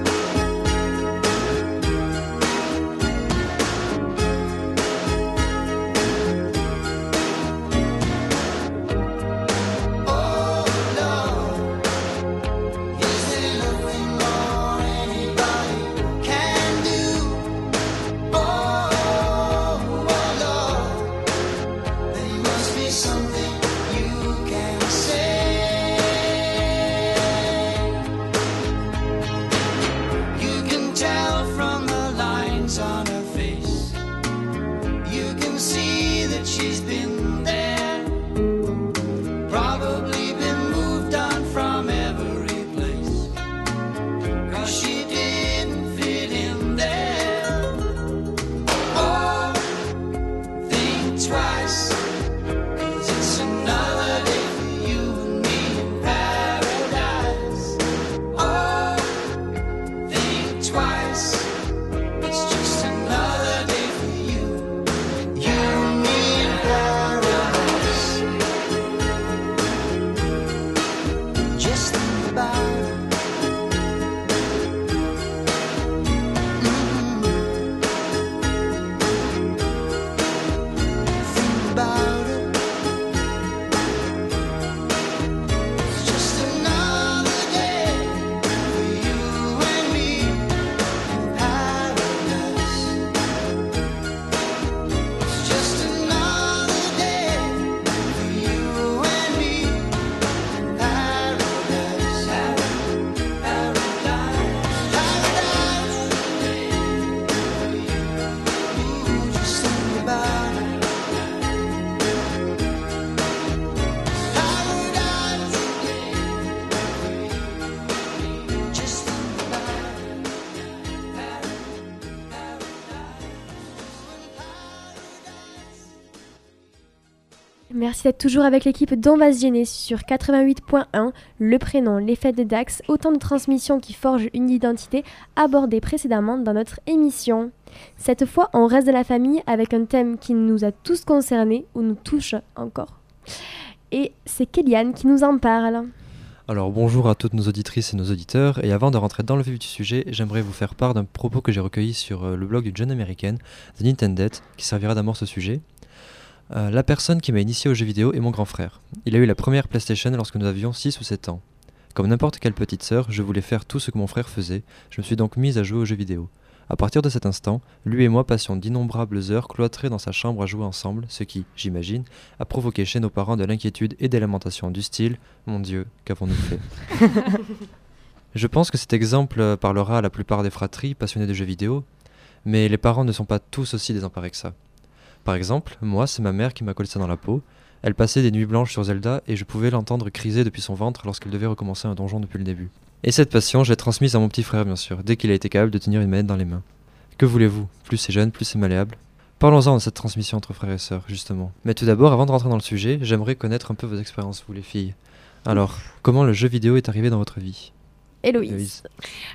Oh Lord, is there nothing more anybody can do? Oh, oh Lord, there must be something you can say. You can tell from the lines on her face. You can see that she's been there. Probably been moved on from every place, 'cause she didn't fit in there. Oh, think twice, 'cause it's another day for you and me in paradise. Oh, think twice, it's just another day for you, you and me in paradise. Just think about it. Mhm. Think about it. It's just another day for you and me in paradise. It's just another day for you and me in paradise. Merci d'être toujours avec l'équipe d'On va se gêner sur quatre-vingt-huit point un, le prénom, les fêtes de Dax, autant de transmissions qui forgent une identité abordée précédemment dans notre émission. Cette fois, on reste de la famille avec un thème qui nous a tous concernés ou nous touche encore. Et c'est Kéliane qui nous en parle. Alors bonjour à toutes nos auditrices et nos auditeurs, et avant de rentrer dans le vif du sujet, j'aimerais vous faire part d'un propos que j'ai recueilli sur euh, le blog d'une jeune américaine, The Nintendette, qui servira d'amorce au sujet. Euh, la personne qui m'a initié aux jeux vidéo est mon grand frère. Il a eu la première PlayStation lorsque nous avions six ou sept ans. Comme n'importe quelle petite sœur, je voulais faire tout ce que mon frère faisait, je me suis donc mise à jouer aux jeux vidéo. À partir de cet instant, lui et moi passions d'innombrables heures cloîtrées dans sa chambre à jouer ensemble, ce qui, j'imagine, a provoqué chez nos parents de l'inquiétude et des lamentations du style « Mon Dieu, qu'avons-nous fait ?» Je pense que cet exemple parlera à la plupart des fratries passionnées de jeux vidéo, mais les parents ne sont pas tous aussi désemparés que ça. Par exemple, moi, c'est ma mère qui m'a collé ça dans la peau. Elle passait des nuits blanches sur Zelda et je pouvais l'entendre criser depuis son ventre lorsqu'elle devait recommencer un donjon depuis le début. Et cette passion, je l'ai transmise à mon petit frère bien sûr, dès qu'il a été capable de tenir une manette dans les mains. Que voulez-vous ? Plus c'est jeune, plus c'est malléable. Parlons-en de cette transmission entre frères et sœurs, justement. Mais tout d'abord, avant de rentrer dans le sujet, j'aimerais connaître un peu vos expériences, vous les filles. Alors, comment le jeu vidéo est arrivé dans votre vie ? Héloïse.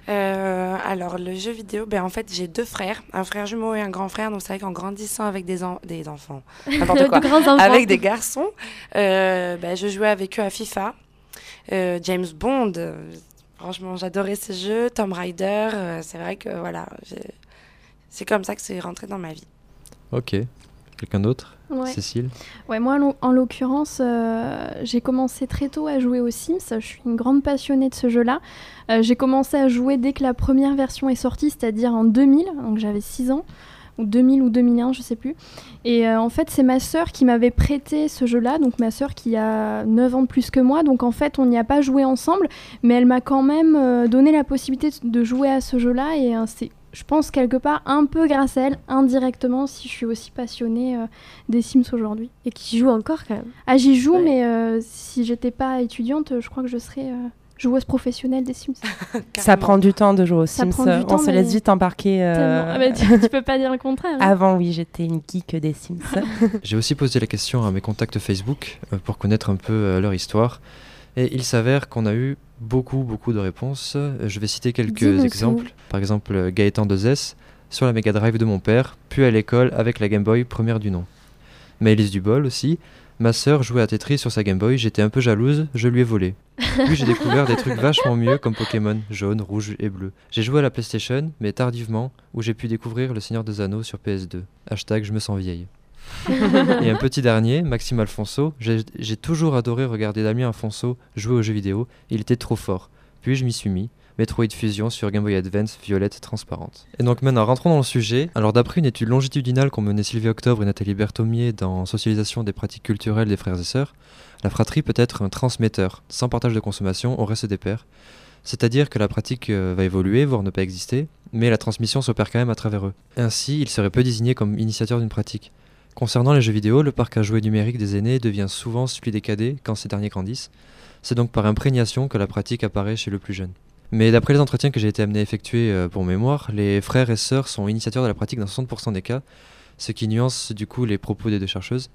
Euh, alors, le jeu vidéo, ben, en fait, j'ai deux frères, un frère jumeau et un grand frère. Donc, c'est vrai qu'en grandissant avec des, en- des enfants, n'importe quoi, De grands enfants. avec des garçons, euh, ben, je jouais avec eux à FIFA, euh, James Bond. euh, franchement, j'adorais ce jeu, Tomb Raider. euh, c'est vrai que, voilà, j'ai- c'est comme ça que c'est rentré dans ma vie. Ok. Quelqu'un d'autre ? Ouais. Cécile ? Ouais, moi, en l'o- en l'occurrence, euh, j'ai commencé très tôt à jouer aux Sims. Je suis une grande passionnée de ce jeu-là. Euh, j'ai commencé à jouer dès que la première version est sortie, c'est-à-dire en deux mille, donc j'avais six ans, ou deux mille ou deux mille un, je sais plus. Et euh, en fait, c'est ma sœur qui m'avait prêté ce jeu-là, donc ma sœur qui a neuf ans de plus que moi. Donc en fait, on n'y a pas joué ensemble, mais elle m'a quand même euh, donné la possibilité de jouer à ce jeu-là. Et euh, c'est, je pense, quelque part, un peu grâce à elle, indirectement, si je suis aussi passionnée euh, des Sims aujourd'hui. Et qui joue encore quand même. Ah, j'y joue, Ouais. mais euh, si j'étais pas étudiante, je crois que je serais euh, joueuse professionnelle des Sims. Ça prend du temps de jouer aux Ça Sims. prend du On temps, se mais laisse vite embarquer. euh, Tellement. Ah bah, tu, tu peux pas dire le contraire. hein. Avant, oui, j'étais une geek des Sims. J'ai aussi posé la question à mes contacts Facebook euh, pour connaître un peu euh, leur histoire. Et il s'avère qu'on a eu beaucoup, beaucoup de réponses. Euh, Je vais citer quelques Dis-nous exemples. tout. Par exemple, euh, Gaëtan deux S sur la Mega Drive de mon père, puis à l'école avec la Game Boy première du nom. Maëlys Dubol aussi. Ma sœur jouait à Tetris sur sa Game Boy, j'étais un peu jalouse, je lui ai volé. Puis j'ai découvert des trucs vachement mieux comme Pokémon, jaune, rouge et bleu. J'ai joué à la PlayStation, mais tardivement, où j'ai pu découvrir Le Seigneur des Anneaux sur P S deux. Hashtag je me sens vieille. Et un petit dernier, Maxime Alfonso. J'ai j'ai toujours adoré regarder Damien Alfonso jouer aux jeux vidéo, il était trop fort. Puis je m'y suis mis. Metroid Fusion sur Game Boy Advance, violette transparente. Et donc maintenant, rentrons dans le sujet. Alors d'après une étude longitudinale qu'ont menée Sylvie Octobre et Nathalie Berthomier dans Socialisation des pratiques culturelles des frères et sœurs, la fratrie peut être un transmetteur, sans partage de consommation au reste des pairs. C'est-à-dire que la pratique euh, va évoluer, voire ne pas exister, mais la transmission s'opère quand même à travers eux. Ainsi, il serait peu désigné comme initiateur d'une pratique. Concernant les jeux vidéo, le parc à jouets numérique des aînés devient souvent celui des cadets quand ces derniers grandissent. C'est donc par imprégnation que la pratique apparaît chez le plus jeune. Mais d'après les entretiens que j'ai été amené à effectuer euh, pour mémoire, les frères et sœurs sont initiateurs de la pratique dans soixante pour cent des cas, ce qui nuance du coup les propos des deux chercheuses.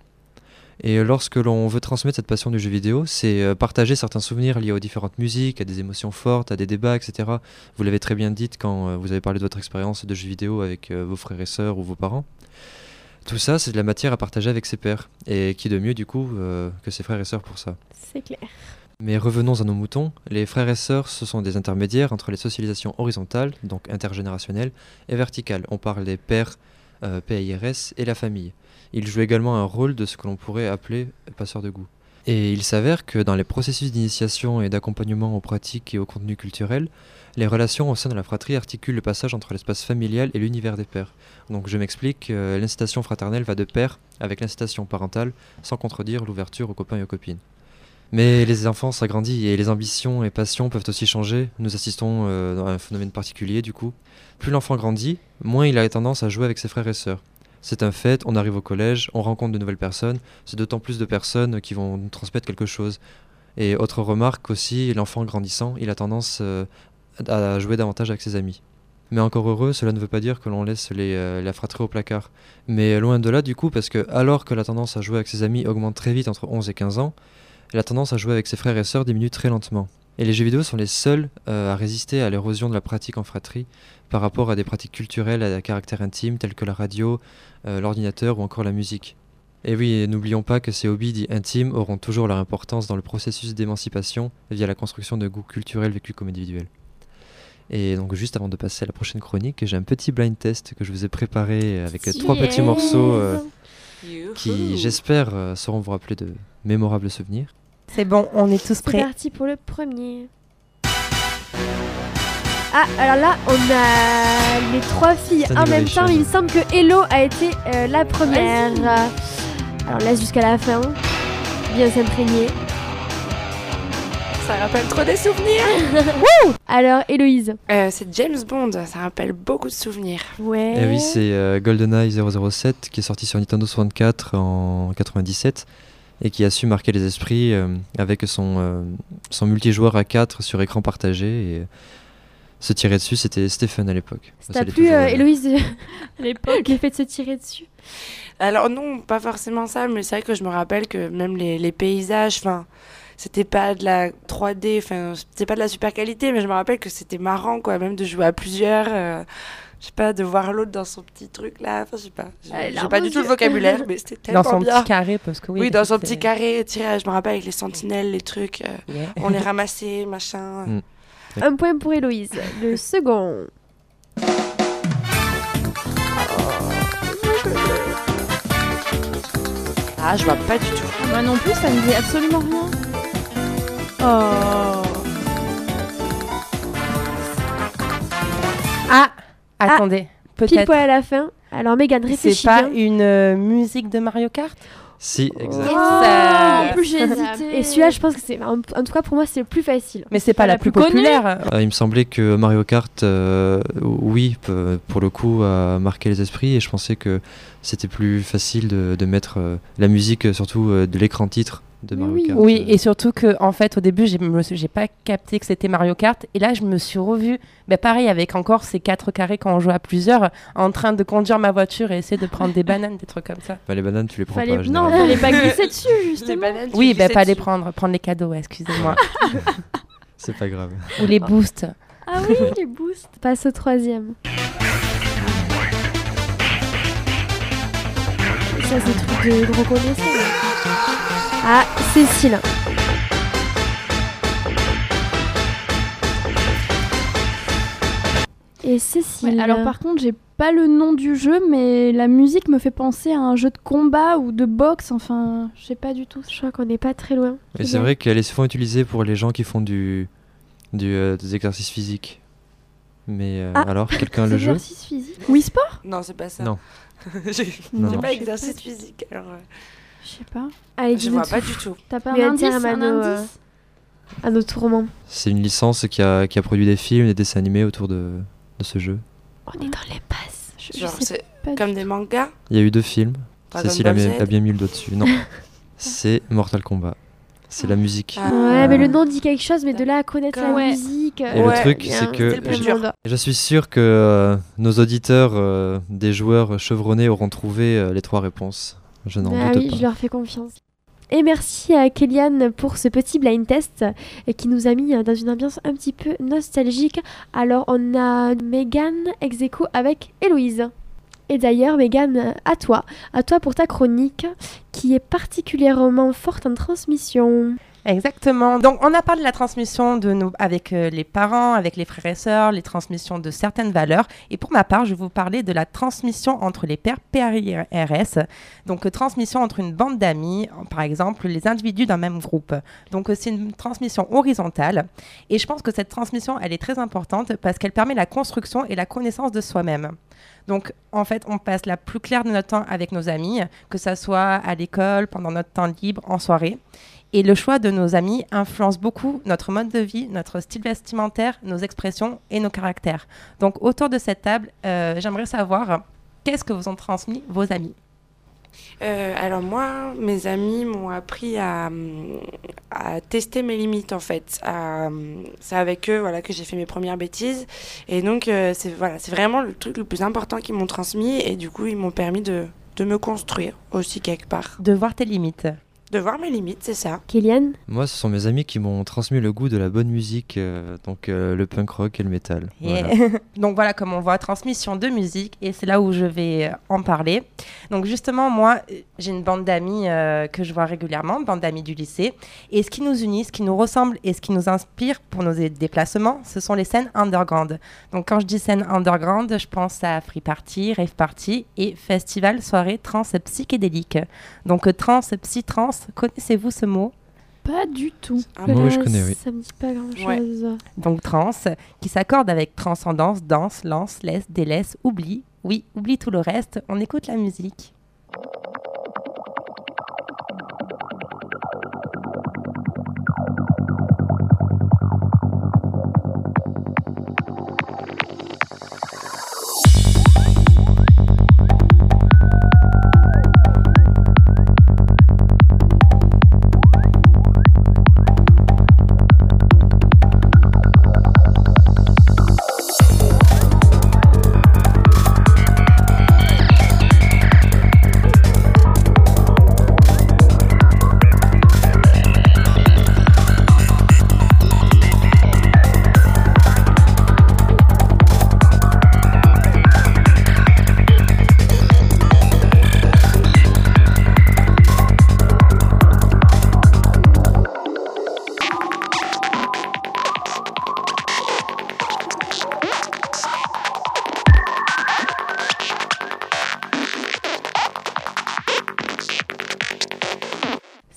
Et euh, lorsque l'on veut transmettre cette passion du jeu vidéo, c'est euh, partager certains souvenirs liés aux différentes musiques, à des émotions fortes, à des débats, et cetera. Vous l'avez très bien dit quand euh, vous avez parlé de votre expérience de jeu vidéo avec euh, vos frères et sœurs ou vos parents. Tout ça, c'est de la matière à partager avec ses pairs. Et qui de mieux du coup euh, que ses frères et sœurs pour ça. C'est clair. Mais revenons à nos moutons, les frères et sœurs, ce sont des intermédiaires entre les socialisations horizontales, donc intergénérationnelles, et verticales. On parle des pères, euh, P A I R S, et la famille. Ils jouent également un rôle de ce que l'on pourrait appeler passeur de goût. Et il s'avère que dans les processus d'initiation et d'accompagnement aux pratiques et aux contenus culturels, les relations au sein de la fratrie articulent le passage entre l'espace familial et l'univers des pairs. Donc je m'explique, euh, l'incitation fraternelle va de pair avec l'incitation parentale, sans contredire l'ouverture aux copains et aux copines. Mais les enfants s'agrandissent et les ambitions et passions peuvent aussi changer. Nous assistons euh, à un phénomène particulier du coup. Plus l'enfant grandit, moins il a tendance à jouer avec ses frères et sœurs. C'est un fait, on arrive au collège, on rencontre de nouvelles personnes, c'est d'autant plus de personnes qui vont nous transmettre quelque chose. Et autre remarque aussi, l'enfant grandissant, il a tendance euh, à jouer davantage avec ses amis. Mais encore heureux, cela ne veut pas dire que l'on laisse les, euh, la fratrie au placard. Mais loin de là du coup, parce que alors que la tendance à jouer avec ses amis augmente très vite entre onze et quinze ans, la tendance à jouer avec ses frères et sœurs diminue très lentement. Et les jeux vidéo sont les seuls euh, à résister à l'érosion de la pratique en fratrie par rapport à des pratiques culturelles à caractère intime telles que la radio, euh, l'ordinateur ou encore la musique. Et oui, et n'oublions pas que ces hobbies dits intimes auront toujours leur importance dans le processus d'émancipation via la construction de goûts culturels vécus comme individuels. Et donc juste avant de passer à la prochaine chronique, j'ai un petit blind test que je vous ai préparé avec yes. trois petits morceaux euh, qui, j'espère, euh, sauront vous rappeler de mémorables souvenirs. C'est bon, on est tous prêts. C'est parti pour le premier. Ah, alors là, on a les trois filles en même temps. Il me semble que Hello a été euh, la première. Vas-y. Alors laisse jusqu'à la fin. Bien s'imprégner. Ça rappelle trop des souvenirs. Alors, Héloïse. euh, C'est James Bond, ça rappelle beaucoup de souvenirs. Ouais. Et oui, c'est euh, GoldenEye zéro zéro sept qui est sorti sur Nintendo soixante-quatre en quatre-vingt-dix-sept et qui a su marquer les esprits euh, avec son, euh, son multijoueur à quatre sur écran partagé. Et se tirer dessus, c'était fun à l'époque. Ça t'a plu, euh, Héloïse, à l'époque, le fait de se tirer dessus? Alors non, pas forcément ça, mais c'est vrai que je me rappelle que même les, les paysages, enfin... c'était pas de la trois D, enfin, c'était pas de la super qualité, mais je me rappelle que c'était marrant, quoi, même de jouer à plusieurs. Euh, je sais pas, de voir l'autre dans son petit truc là, enfin, je sais pas. J'ai, Euh, j'ai pas du tout le vocabulaire, mais c'était tellement Dans son bien. petit carré, parce que oui. Oui, dans son c'est- petit carré, tiré, je me rappelle avec les sentinelles, les trucs, euh, Yeah. on les ramassait, machin. Mm. Un point pour Héloïse. Le second. Ah, je vois pas du tout. Moi non plus, ça me dit absolument rien. Oh. Ah, attendez, Pile peut-être. poil à la fin. Alors Mégane, réfléchis C'est pas bien. une euh, musique de Mario Kart? Si, exact. Ah, en plus, j'ai hésité. Et celui-là, je pense que c'est, en, en tout cas pour moi, c'est le plus facile. Mais c'est pas, la, plus populaire. Euh, il me semblait que Mario Kart, euh, oui, pe- pour le coup, a marqué les esprits et je pensais que c'était plus facile de, de mettre euh, la musique, euh, surtout euh, de l'écran titre de Mario oui. Kart. Oui, et surtout que en fait au début j'ai me suis- j'ai pas capté que c'était Mario Kart et là je me suis revue bah, pareil avec encore ces quatre carrés quand on joue à plusieurs en train de conduire ma voiture et essayer de prendre des bananes, des trucs comme ça. Bah, les bananes, tu les prends Fallait... pas. Non, généralement. fallait pas glisser dessus, justement. Les bananes, tu Oui, bah glissais pas les dessus. prendre, prendre les cadeaux, ouais, excusez-moi. C'est pas grave. Ou les boosts. Ah oui, les boosts. Passe au troisième. Ça, c'est le truc de gros connaisseurs. Ah, Cécile. Et Cécile. Ouais, alors par contre, j'ai pas le nom du jeu, mais la musique me fait penser à un jeu de combat ou de boxe, enfin, je sais pas du tout. Je crois qu'on n'est pas très loin. Et c'est vrai qu'elle est souvent utilisée pour les gens qui font du, du, euh, des exercices physiques. Mais euh, Ah, alors, quelqu'un a le jeu? Exercice physique. Oui, sport? Non, c'est pas ça. Non. j'ai Non, j'ai non. pas exercice physique, alors... euh, Je sais pas. Allez, je dis-nous vois tout. pas du tout. T'as pas Lui un a dit indice, à un Mano, euh, indice à notre roman. C'est une licence qui a, qui a produit des films, des dessins animés autour de, de ce jeu. On est dans les passes. Je- je Genre, sais c'est pas comme du des tout. mangas. Il y a eu deux films. Dragon Cécile a, Ball mis- Z. a bien mis le doigt dessus. Non, c'est Mortal Kombat. C'est la musique. Ah. Ouais, mais le nom dit quelque chose, mais de là à connaître la Ouais. musique. Et le Ouais, truc, bien, c'est que c'est le plus je, dur. je suis sûr que euh, nos auditeurs, euh, des joueurs chevronnés, auront trouvé euh, les trois réponses. Je n'en Ah doute oui, pas. je leur fais confiance. Et merci à Kéliane pour ce petit blind test euh, qui nous a mis euh, dans une ambiance un petit peu nostalgique. Alors, on a Mégane ex aequo avec Héloïse. Et d'ailleurs, Mégane, euh, à toi, à toi pour ta chronique qui est particulièrement forte en transmission. Exactement. Donc, on a parlé de la transmission de nos, avec euh, les parents, avec les frères et sœurs, les transmissions de certaines valeurs. Et pour ma part, je vais vous parler de la transmission entre les pairs P R S. Donc, euh, transmission entre une bande d'amis, euh, par exemple, les individus d'un même groupe. Donc, euh, c'est une transmission horizontale. Et je pense que cette transmission, elle est très importante parce qu'elle permet la construction et la connaissance de soi-même. Donc, en fait, on passe la plus claire de notre temps avec nos amis, que ça soit à l'école, pendant notre temps libre, en soirée. Et le choix de nos amis influence beaucoup notre mode de vie, notre style vestimentaire, nos expressions et nos caractères. Donc, autour de cette table, euh, j'aimerais savoir qu'est-ce que vous ont transmis vos amis. Euh, alors moi, mes amis m'ont appris à, à tester mes limites en fait. À- C'est avec eux voilà, que j'ai fait mes premières bêtises. Et donc euh, c'est voilà, c'est vraiment le truc le plus important qu'ils m'ont transmis. Et du coup, ils m'ont permis de, de me construire aussi quelque part. De voir tes limites. De voir mes limites, c'est ça. Kéliane? Moi, ce sont mes amis qui m'ont transmis le goût de la bonne musique, euh, donc euh, le punk rock et le métal. Yeah. Voilà. Donc voilà, comme on voit, transmission de musique, et c'est là où je vais euh, en parler. Donc justement, moi, euh, j'ai une bande d'amis euh, que je vois régulièrement, bande d'amis du lycée, et ce qui nous unit, ce qui nous ressemble et ce qui nous inspire pour nos déplacements, ce sont les scènes underground. Donc quand je dis scène underground, je pense à free party, rave party et festival, soirée, trans psychédélique. Donc euh, trans, psy-trans, connaissez-vous ce mot ? Pas du tout. Ah, Moi, je connais, oui. Ça me dit pas grand-chose. Donc trans, qui s'accorde avec transcendance, danse, lance, laisse, délaisse, oublie. Oui, oublie tout le reste, on écoute la musique.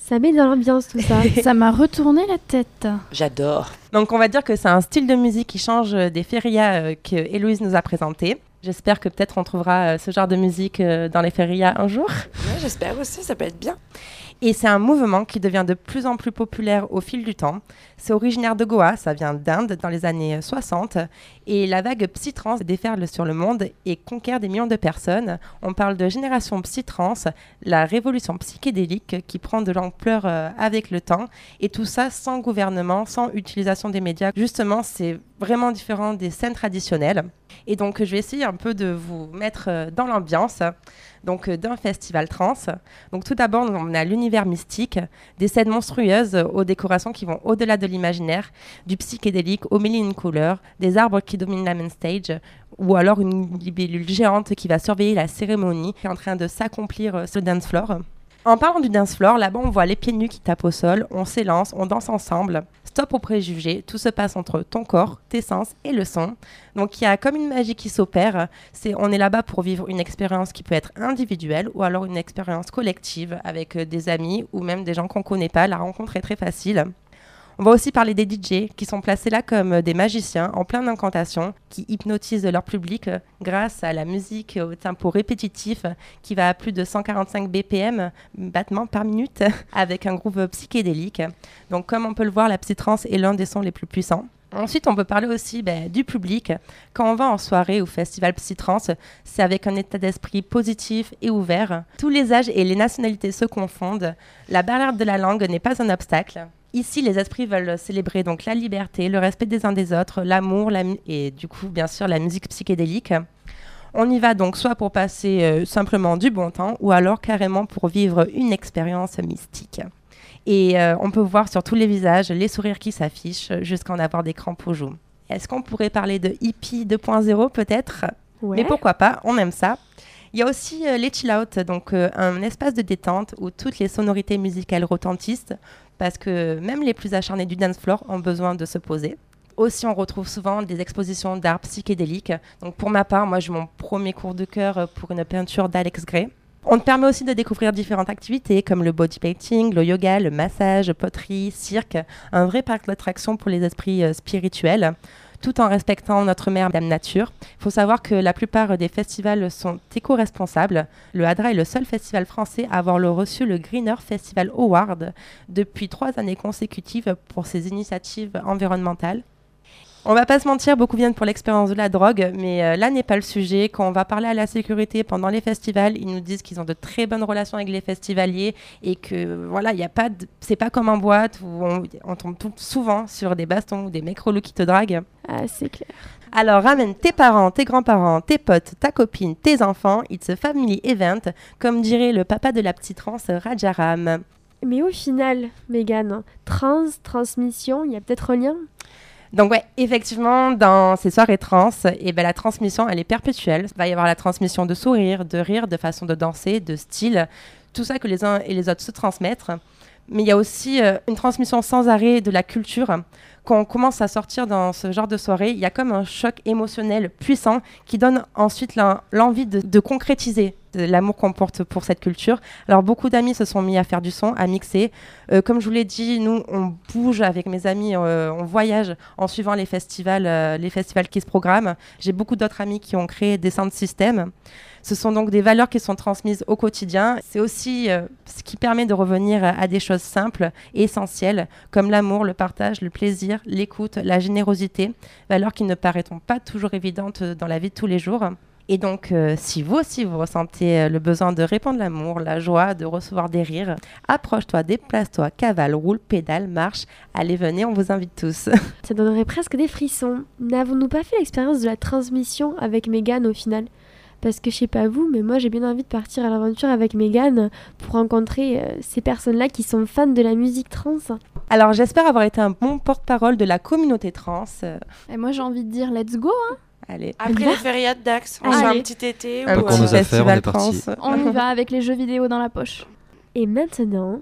Ça met dans l'ambiance tout ça. Ça m'a retourné la tête. J'adore. Donc on va dire que c'est un style de musique qui change des ferias euh, que Héloïse nous a présentés. J'espère que peut-être on trouvera euh, ce genre de musique euh, dans les ferias un jour. Ouais, j'espère aussi, ça peut être bien. Et c'est un mouvement qui devient de plus en plus populaire au fil du temps. C'est originaire de Goa, ça vient d'Inde dans les années soixante. Et la vague psytrance déferle sur le monde et conquiert des millions de personnes. On parle de génération psytrance, la révolution psychédélique qui prend de l'ampleur euh, avec le temps. Et tout ça sans gouvernement, sans utilisation des médias. Justement, c'est vraiment différent des scènes traditionnelles. Et donc, je vais essayer un peu de vous mettre euh, dans l'ambiance donc, euh, d'un festival trans. Donc, tout d'abord, on a l'univers mystique, des scènes monstrueuses aux décorations qui vont au-delà de l'imaginaire, du psychédélique aux mille et une couleurs, des arbres qui dominent la main stage, ou alors une libellule géante qui va surveiller la cérémonie qui est en train de s'accomplir euh, sur le dance floor. En parlant du dance floor, là-bas, on voit les pieds nus qui tapent au sol, on s'élance, on danse ensemble. Stop aux préjugés, tout se passe entre ton corps, tes sens et le son. Donc il y a comme une magie qui s'opère. C'est, on est là-bas pour vivre une expérience qui peut être individuelle ou alors une expérience collective avec euh, des amis ou même des gens qu'on ne connaît pas. La rencontre est très facile. On va aussi parler des D J qui sont placés là comme des magiciens en plein d'incantations qui hypnotisent leur public grâce à la musique au tempo répétitif qui va à plus de cent quarante-cinq B P M, battements par minute, avec un groove psychédélique. Donc comme on peut le voir, la psytrance est l'un des sons les plus puissants. Ensuite, on peut parler aussi ben, du public. Quand on va en soirée ou festival psytrance, c'est avec un état d'esprit positif et ouvert. Tous les âges et les nationalités se confondent. La barrière de la langue n'est pas un obstacle. Ici, les esprits veulent célébrer donc la liberté, le respect des uns des autres, l'amour la mu- et du coup, bien sûr, la musique psychédélique. On y va donc soit pour passer euh, simplement du bon temps ou alors carrément pour vivre une expérience mystique. Et euh, on peut voir sur tous les visages les sourires qui s'affichent jusqu'à en avoir des crampes aux joues. Est-ce qu'on pourrait parler de hippie deux point zéro peut-être ? Ouais. Mais pourquoi pas, on aime ça. Il y a aussi euh, les chill out, donc euh, un espace de détente où toutes les sonorités musicales retentissent parce que même les plus acharnés du dance floor ont besoin de se poser. Aussi, on retrouve souvent des expositions d'art psychédélique. Donc pour ma part, moi j'ai mon premier cours de cœur pour une peinture d'Alex Gray. On te permet aussi de découvrir différentes activités comme le body painting, le yoga, le massage, poterie, cirque, un vrai parc d'attractions pour les esprits euh, spirituels, tout en respectant notre mère, Dame Nature. Il faut savoir que la plupart des festivals sont éco-responsables. Le Hadra est le seul festival français à avoir le reçu le Greener Festival Award depuis trois années consécutives pour ses initiatives environnementales. On va pas se mentir, beaucoup viennent pour l'expérience de la drogue, mais euh, là n'est pas le sujet. Quand on va parler à la sécurité pendant les festivals, ils nous disent qu'ils ont de très bonnes relations avec les festivaliers et que voilà, il y a pas, de, c'est pas comme en boîte où on, on tombe tout, souvent sur des bastons ou des mecs relous qui te draguent. Ah, c'est clair. Alors ramène tes parents, tes grands-parents, tes potes, ta copine, tes enfants. It's a family event, comme dirait le papa de la petite trans Rajaram. Mais au final, Mégane, trans, transmission, il y a peut-être un lien ? Donc ouais, effectivement, dans ces soirées trans, eh ben, la transmission, elle est perpétuelle. Il va y avoir la transmission de sourires, de rire, de façon de danser, de style, tout ça que les uns et les autres se transmettent. Mais il y a aussi euh, une transmission sans arrêt de la culture. Quand on commence à sortir dans ce genre de soirée, il y a comme un choc émotionnel puissant qui donne ensuite la, l'envie de, de concrétiser de l'amour qu'on porte pour cette culture. Alors beaucoup d'amis se sont mis à faire du son, à mixer. Euh, comme je vous l'ai dit, nous on bouge avec mes amis, euh, on voyage en suivant les festivals, euh, les festivals qui se programment. J'ai beaucoup d'autres amis qui ont créé des sound systems. Ce sont donc des valeurs qui sont transmises au quotidien. C'est aussi euh, ce qui permet de revenir à des choses simples et essentielles, comme l'amour, le partage, le plaisir, l'écoute, la générosité, valeurs qui ne paraîtront pas toujours évidentes dans la vie de tous les jours. Et donc, euh, si vous aussi, vous ressentez euh, le besoin de répandre l'amour, la joie, de recevoir des rires, approche-toi, déplace-toi, cavale, roule, pédale, marche. Allez, venez, on vous invite tous. Ça donnerait presque des frissons. N'avons-nous pas fait l'expérience de la transmission avec Mégane au final ? Parce que je sais pas vous, mais moi j'ai bien envie de partir à l'aventure avec Mégane pour rencontrer euh, ces personnes-là qui sont fans de la musique trans. Alors j'espère avoir été un bon porte-parole de la communauté trans. Et moi j'ai envie de dire let's go, hein. Allez. Après les férias de Dax, on Allez. fait un petit été Un ou petit nos affaires, on est festival parti. trans. On y va avec les jeux vidéo dans la poche. Et maintenant...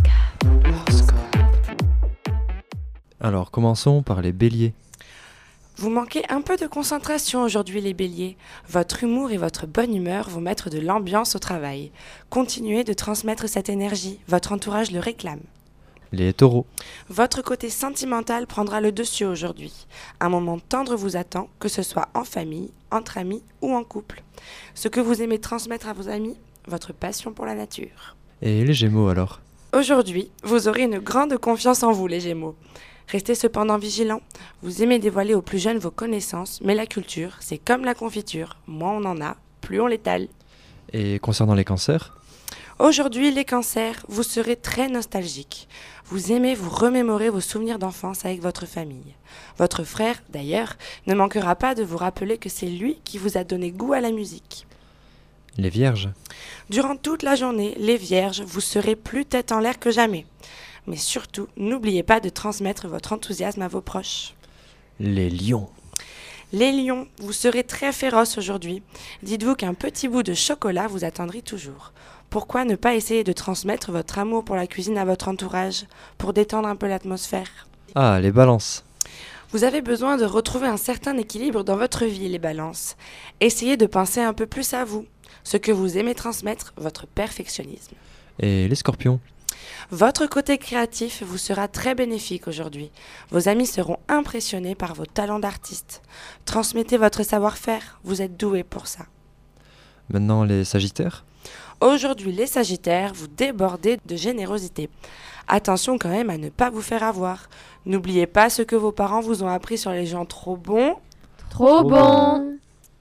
Alors, commençons par les béliers. Vous manquez un peu de concentration aujourd'hui les béliers. Votre humour et votre bonne humeur vont mettre de l'ambiance au travail. Continuez de transmettre cette énergie, votre entourage le réclame. Les taureaux. Votre côté sentimental prendra le dessus aujourd'hui. Un moment tendre vous attend, que ce soit en famille, entre amis ou en couple. Ce que vous aimez transmettre à vos amis, votre passion pour la nature. Et les gémeaux alors? Aujourd'hui, vous aurez une grande confiance en vous les gémeaux. Restez cependant vigilants. Vous aimez dévoiler aux plus jeunes vos connaissances, mais la culture, c'est comme la confiture. Moins on en a, plus on l'étale. Et concernant les cancers? Aujourd'hui, les cancers, vous serez très nostalgiques. Vous aimez vous remémorer vos souvenirs d'enfance avec votre famille. Votre frère, d'ailleurs, ne manquera pas de vous rappeler que c'est lui qui vous a donné goût à la musique. Les vierges. Durant toute la journée, les vierges, vous serez plus tête en l'air que jamais. Mais surtout, n'oubliez pas de transmettre votre enthousiasme à vos proches. Les lions. Les lions, vous serez très féroces aujourd'hui. Dites-vous qu'un petit bout de chocolat vous attendrit toujours. Pourquoi ne pas essayer de transmettre votre amour pour la cuisine à votre entourage, pour détendre un peu l'atmosphère? Ah, les balances. Vous avez besoin de retrouver un certain équilibre dans votre vie, les balances. Essayez de penser un peu plus à vous, ce que vous aimez transmettre, votre perfectionnisme. Et les scorpions. Votre côté créatif vous sera très bénéfique aujourd'hui. Vos amis seront impressionnés par vos talents d'artiste. Transmettez votre savoir-faire, vous êtes doués pour ça. Maintenant les sagittaires. Aujourd'hui, les sagittaires, vous débordez de générosité. Attention quand même à ne pas vous faire avoir. N'oubliez pas ce que vos parents vous ont appris sur les gens trop bons. Trop bons.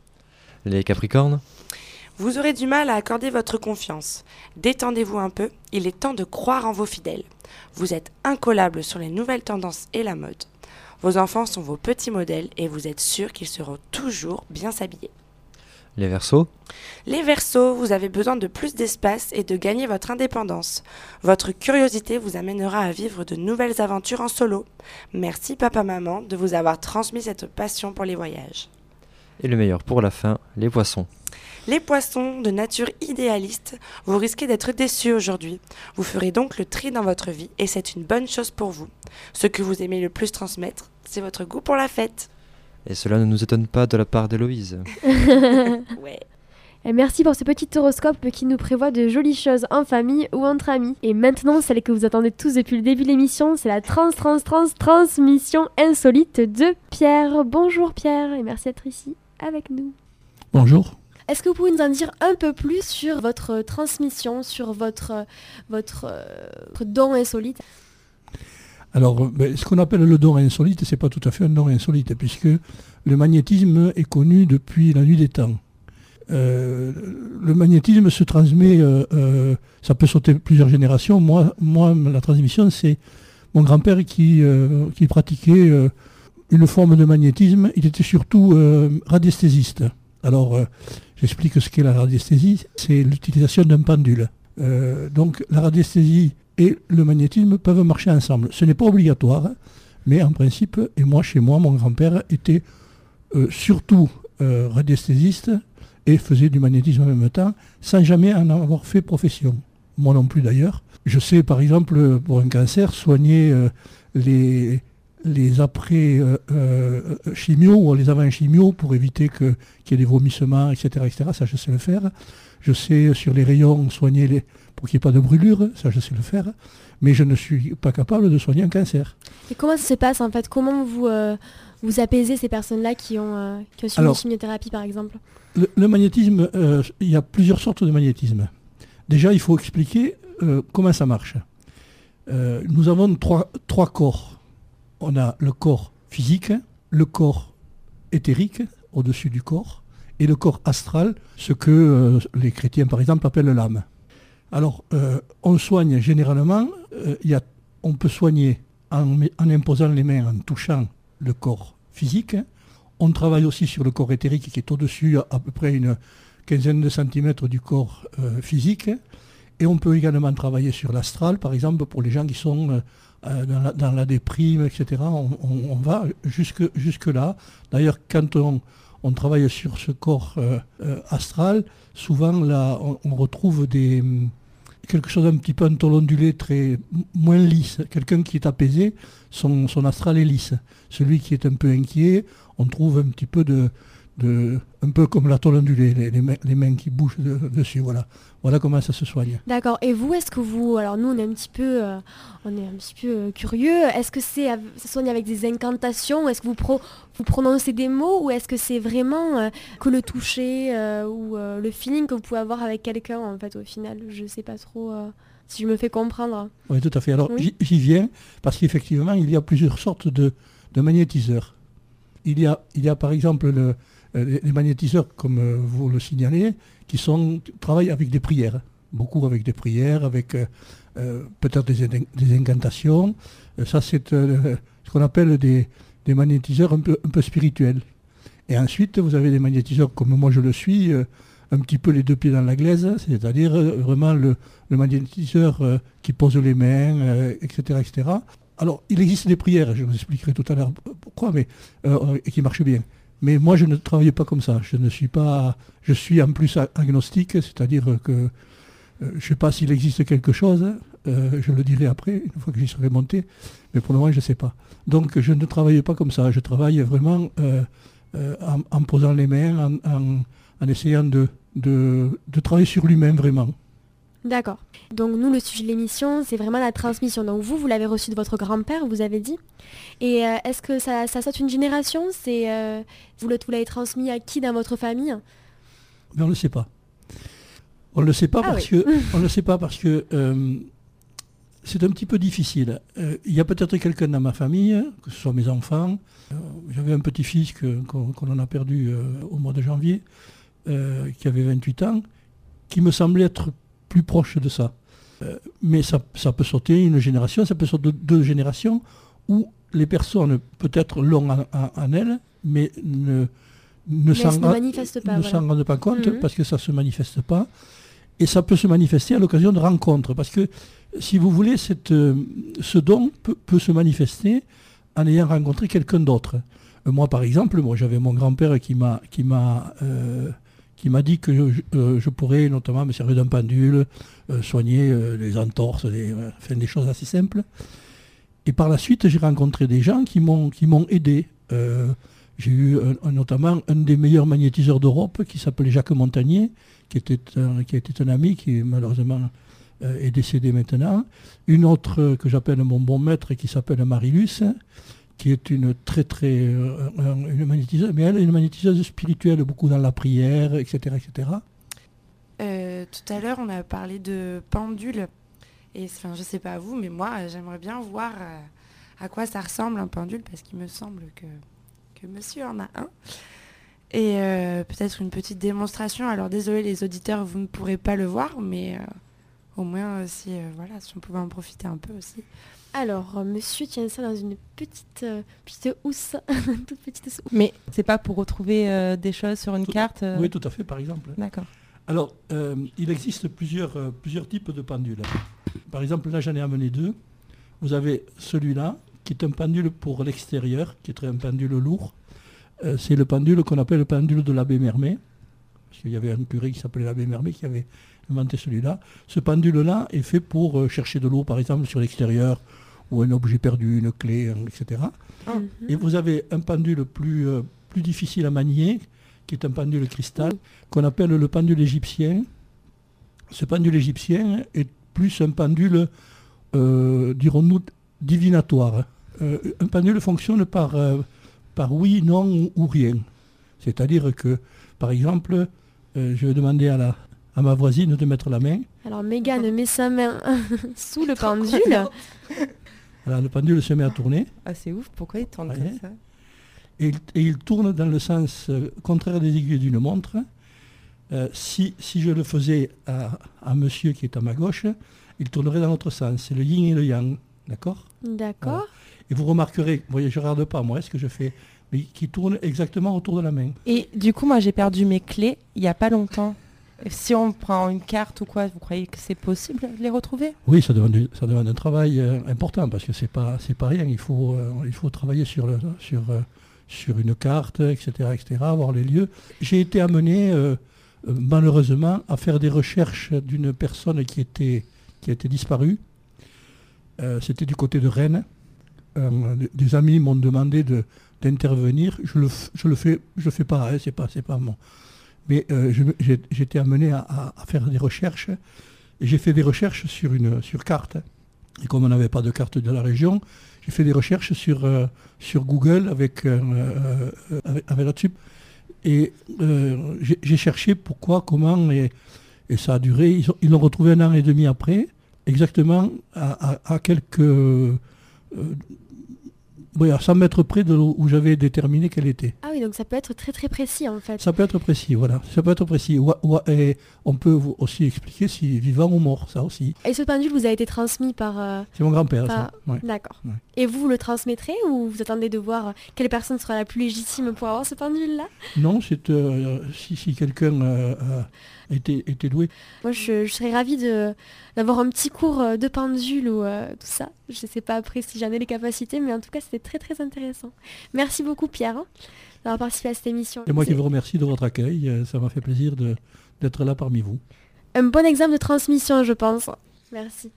Les capricornes. Vous aurez du mal à accorder votre confiance. Détendez-vous un peu, il est temps de croire en vos fidèles. Vous êtes incollables sur les nouvelles tendances et la mode. Vos enfants sont vos petits modèles et vous êtes sûr qu'ils seront toujours bien s'habiller. Les Verseaux. Les Verseaux, vous avez besoin de plus d'espace et de gagner votre indépendance. Votre curiosité vous amènera à vivre de nouvelles aventures en solo. Merci papa-maman de vous avoir transmis cette passion pour les voyages. Et le meilleur pour la fin, les Poissons. Les Poissons, de nature idéaliste, vous risquez d'être déçus aujourd'hui. Vous ferez donc le tri dans votre vie et c'est une bonne chose pour vous. Ce que vous aimez le plus transmettre, c'est votre goût pour la fête. Et cela ne nous étonne pas de la part d'Héloïse. Ouais. Et merci pour ce petit horoscope qui nous prévoit de jolies choses en famille ou entre amis. Et maintenant, celle que vous attendez tous depuis le début de l'émission, c'est la trans, trans, trans, transmission insolite de Pierre. Bonjour Pierre et merci d'être ici avec nous. Bonjour. Est-ce que vous pouvez nous en dire un peu plus sur votre transmission, sur votre, votre, euh, votre don insolite? Alors, ben, ce qu'on appelle le don insolite, c'est pas tout à fait un don insolite, puisque le magnétisme est connu depuis la nuit des temps. Euh, le magnétisme se transmet, euh, euh, ça peut sauter plusieurs générations. Moi, moi la transmission, c'est mon grand-père qui, euh, qui pratiquait euh, une forme de magnétisme. Il était surtout euh, radiesthésiste. Alors, euh, j'explique ce qu'est la radiesthésie. C'est l'utilisation d'un pendule. Euh, donc, la radiesthésie et le magnétisme peuvent marcher ensemble. Ce n'est pas obligatoire, mais en principe, et moi, chez moi, mon grand-père était euh, surtout euh, radiesthésiste et faisait du magnétisme en même temps, sans jamais en avoir fait profession. Moi non plus d'ailleurs. Je sais par exemple, pour un cancer, soigner euh, les, les après euh, euh, chimio ou les avant chimio pour éviter que, qu'il y ait des vomissements, et cetera, et cetera. Ça, je sais le faire. Je sais sur les rayons soigner les, pour qu'il n'y ait pas de brûlure, ça je sais le faire. Mais je ne suis pas capable de soigner un cancer. Et comment ça se passe en fait? Comment vous, euh, vous apaisez ces personnes-là qui ont, euh, qui ont suivi Alors, une chimiothérapie par exemple? Le, le magnétisme, euh, il y a plusieurs sortes de magnétisme. Déjà, il faut expliquer euh, comment ça marche. Euh, nous avons trois, trois corps. On a le corps physique, le corps éthérique, au-dessus du corps, et le corps astral, ce que euh, les chrétiens, par exemple, appellent l'âme. Alors, euh, on soigne généralement, euh, y a, on peut soigner en, en imposant les mains, en touchant le corps physique. On travaille aussi sur le corps éthérique qui est au-dessus, à, à peu près une quinzaine de centimètres du corps euh, physique. Et on peut également travailler sur l'astral, par exemple, pour les gens qui sont euh, dans, la, dans la déprime, et cetera. On, on, on va jusque, jusque là. D'ailleurs, quand on, on travaille sur ce corps euh, euh, astral, souvent là, on, on retrouve des... quelque chose d'un petit peu un tôle ondulé, très m- moins lisse. Quelqu'un qui est apaisé, son, son astral est lisse. Celui qui est un peu inquiet, on trouve un petit peu de, de un peu comme la tôle ondulée, les, les, mains, les mains qui bougent de- dessus. Voilà. Voilà comment ça se soigne. D'accord. Et vous, est-ce que vous, alors nous, on est un petit peu, euh, on est un petit peu euh, curieux. Est-ce que c'est, av- ça soigne avec des incantations? Est-ce que vous, pro- vous prononcez des mots, ou est-ce que c'est vraiment euh, que le toucher euh, ou euh, le feeling que vous pouvez avoir avec quelqu'un, en fait, au final? Je sais pas trop euh, si je me fais comprendre. Oui, tout à fait. Alors, Oui. j'y- j'y viens parce qu'effectivement, il y a plusieurs sortes de, de magnétiseurs. Il y a, il y a par exemple le, euh, les, les magnétiseurs, comme euh, vous le signalez, qui sont, travaillent avec des prières. Beaucoup avec des prières, avec euh, euh, peut-être des, in- des incantations. Euh, ça, c'est euh, ce qu'on appelle des, des magnétiseurs un peu, un peu spirituels. Et ensuite, vous avez des magnétiseurs comme moi je le suis, euh, un petit peu les deux pieds dans la glaise, c'est-à-dire euh, vraiment le, le magnétiseur euh, qui pose les mains, euh, et cetera, et cetera. Alors, il existe des prières, je vous expliquerai tout à l'heure pourquoi, mais euh, et qui marchent bien. Mais moi, je ne travaille pas comme ça. Je ne suis pas, je suis en plus a- agnostique, c'est-à-dire que euh, je ne sais pas s'il existe quelque chose. euh, je le dirai après, une fois que j'y serai monté, mais pour le moment, je ne sais pas. Donc, je ne travaille pas comme ça. Je travaille vraiment euh, euh, en, en posant les mains, en, en- en essayant de, de, de travailler sur l'humain vraiment. D'accord. Donc nous, le sujet de l'émission, c'est vraiment la transmission. Donc vous, vous l'avez reçu de votre grand-père, vous avez dit. Et euh, est-ce que ça, ça saute une génération? C'est euh, vous le- vous l'avez transmis à qui dans votre famille? Mais on ne le sait pas. On ne le sait pas Ah parce oui. que on le sait pas parce que euh, c'est un petit peu difficile. Euh, Il y a peut-être quelqu'un dans ma famille, que ce soit mes enfants. Euh, J'avais un petit-fils que- qu'on qu'on en a perdu euh, au mois de janvier, euh, qui avait vingt-huit ans, qui me semblait être plus proche de ça. Euh, mais ça, ça peut sauter une génération, ça peut sauter deux générations, où les personnes peut-être l'ont en, en- en elles, mais ne, ne Mais s'en elles ne ra- manifestent pas, ne voilà. s'en rendent pas compte Mhm. parce que ça ne se manifeste pas. Et ça peut se manifester à l'occasion de rencontres. Parce que, si vous voulez, cette, euh, ce don peut, peut se manifester en ayant rencontré quelqu'un d'autre. Euh, moi, par exemple, moi, j'avais mon grand-père qui m'a qui m'a euh, qui m'a dit que je, euh, je pourrais notamment me servir d'un pendule, euh, soigner euh, les entorses, des, euh, enfin, des choses assez simples. Et par la suite, j'ai rencontré des gens qui m'ont qui m'ont aidé. Euh, j'ai eu un- un- notamment un des meilleurs magnétiseurs d'Europe qui s'appelait Jacques Montagnier, qui était un, qui était un ami qui malheureusement euh, est décédé maintenant. Une autre euh, que j'appelle mon bon maître qui s'appelle Marilus, qui est une très très euh, un- une magnétiseuse, mais elle est une magnétiseuse spirituelle, beaucoup dans la prière, et cetera, et cetera. Euh, tout à l'heure, on a parlé de pendule. Et enfin, je sais pas vous, mais moi, euh, j'aimerais bien voir euh, à quoi ça ressemble un pendule, parce qu'il me semble que, que monsieur en a un. Et euh, peut-être une petite démonstration. Alors désolé les auditeurs, vous ne pourrez pas le voir, mais euh, au moins euh, si, euh, voilà, si on pouvait en profiter un peu aussi. Alors, euh, monsieur tient ça dans une petite, euh, petite housse, toute petite housse. Mais c'est pas pour retrouver euh, des choses sur une carte euh, Oui, tout à fait, par exemple. D'accord. Alors, euh, il existe plusieurs, euh, plusieurs types de pendules. Par exemple, là, j'en ai amené deux. Vous avez celui-là, qui est un pendule pour l'extérieur, qui est un pendule lourd. Euh, c'est le pendule qu'on appelle le pendule de l'abbé Mermet. Parce qu'il y avait un curé qui s'appelait l'abbé Mermet qui avait inventé celui-là. Ce pendule-là est fait pour euh, chercher de l'eau, par exemple, sur l'extérieur, ou un objet perdu, une clé, hein, et cetera. Mhm. Et vous avez un pendule plus, euh, plus difficile à manier, qui est un pendule cristal, qu'on appelle le pendule égyptien. Ce pendule égyptien est plus un pendule, euh, dirons-nous, divinatoire. Euh, un pendule fonctionne par, euh, par oui, non ou, ou rien. C'est-à-dire que, par exemple, euh, je vais demander à, la, à ma voisine de mettre la main. Alors Mégane met sa main sous le pendule. Alors, le pendule se met à tourner. Ah, c'est ouf, pourquoi il tourne Ouais. comme ça? Et, il- et il tourne dans le sens euh, contraire des aiguilles d'une montre. Euh, si, si je le faisais à, à monsieur qui est à ma gauche, il tournerait dans l'autre sens. C'est le yin et le yang. D'accord? D'accord. Voilà. Et vous remarquerez, vous voyez, je ne regarde pas moi ce que je fais, mais qui tourne exactement autour de la main. Et du coup, moi, j'ai perdu mes clés il n'y a pas longtemps. Si on prend une carte ou quoi, vous croyez que c'est possible de les retrouver? Oui, ça demande, du- ça demande un travail euh, important parce que c'est pas, c'est pas rien. Il faut, euh, il faut travailler sur, le, sur, euh, sur une carte, et cetera, et cetera, voir les lieux. J'ai été amené, euh, euh, malheureusement, à faire des recherches d'une personne qui était qui a été disparu. Euh, c'était du côté de Rennes. Euh, des amis m'ont demandé de, d'intervenir. Je le, je le fais, je fais pas, hein, c'est pas, c'est pas mon. Mais euh, je, j'ai, j'étais amené à, à, à faire des recherches. Et j'ai fait des recherches sur une sur carte. Et comme on n'avait pas de carte de la région, j'ai fait des recherches sur, euh, sur Google avec, euh, euh, avec, avec là-dessus. Et euh, j'ai, j'ai cherché pourquoi, comment, et, et ça a duré. Ils, ont, ils l'ont retrouvé un an et demi après, exactement à, à, à quelques... Euh, oui, à cent mètres près de où j'avais déterminé qu'elle était. Ah oui, donc ça peut être très très précis en fait. Ça peut être précis, voilà. Ça peut être précis. Ou, ou, et on peut aussi expliquer si vivant ou mort, ça aussi. Et ce pendule vous a été transmis par... Euh, C'est mon grand-père, par... ça. Ouais. D'accord. Ouais. Et vous, vous le transmettrez ou vous attendez de voir quelle personne sera la plus légitime pour avoir ce pendule-là? Non, c'est euh, si, si quelqu'un euh, a été, été doué. Moi, je, je serais ravie de, d'avoir un petit cours de pendule ou euh, tout ça. Je ne sais pas après si j'en ai les capacités, mais en tout cas, c'était très très intéressant. Merci beaucoup, Pierre, hein, d'avoir participé à cette émission. Et moi C'est... qui vous remercie de votre accueil. Ça m'a fait plaisir de, d'être là parmi vous. Un bon exemple de transmission, je pense. Merci.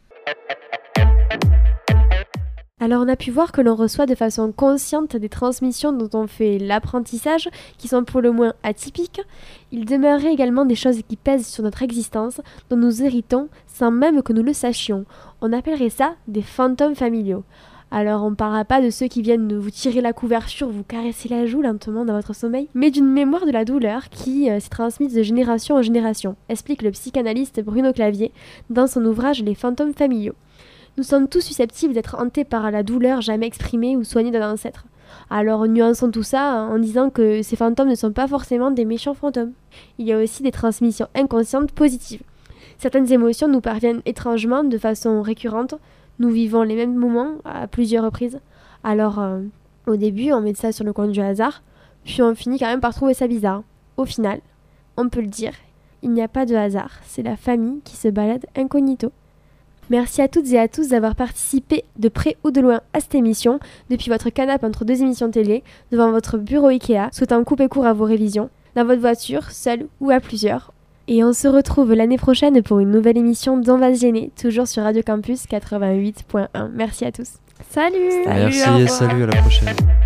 Alors on a pu voir que l'on reçoit de façon consciente des transmissions dont on fait l'apprentissage, qui sont pour le moins atypiques. Il demeurait également des choses qui pèsent sur notre existence, dont nous héritons sans même que nous le sachions. On appellerait ça des fantômes familiaux. Alors on ne parlera pas de ceux qui viennent de vous tirer la couverture, vous caresser la joue lentement dans votre sommeil, mais d'une mémoire de la douleur qui euh, s'est transmise de génération en génération, explique le psychanalyste Bruno Clavier dans son ouvrage Les fantômes familiaux. Nous sommes tous susceptibles d'être hantés par la douleur jamais exprimée ou soignée d'un ancêtre. Alors nuançons tout ça en disant que ces fantômes ne sont pas forcément des méchants fantômes. Il y a aussi des transmissions inconscientes positives. Certaines émotions nous parviennent étrangement de façon récurrente. Nous vivons les mêmes moments à plusieurs reprises. Alors euh, au début on met ça sur le compte du hasard, puis on finit quand même par trouver ça bizarre. Au final, on peut le dire, il n'y a pas de hasard, c'est la famille qui se balade incognito. Merci à toutes et à tous d'avoir participé de près ou de loin à cette émission, depuis votre canapé entre deux émissions télé, devant votre bureau Ikea, souhaitant couper court à vos révisions, dans votre voiture, seul ou à plusieurs. Et on se retrouve l'année prochaine pour une nouvelle émission d'On va se gêner, toujours sur Radio Campus quatre-vingt-huit point un. Merci à tous. Salut! Merci et salut, à la prochaine.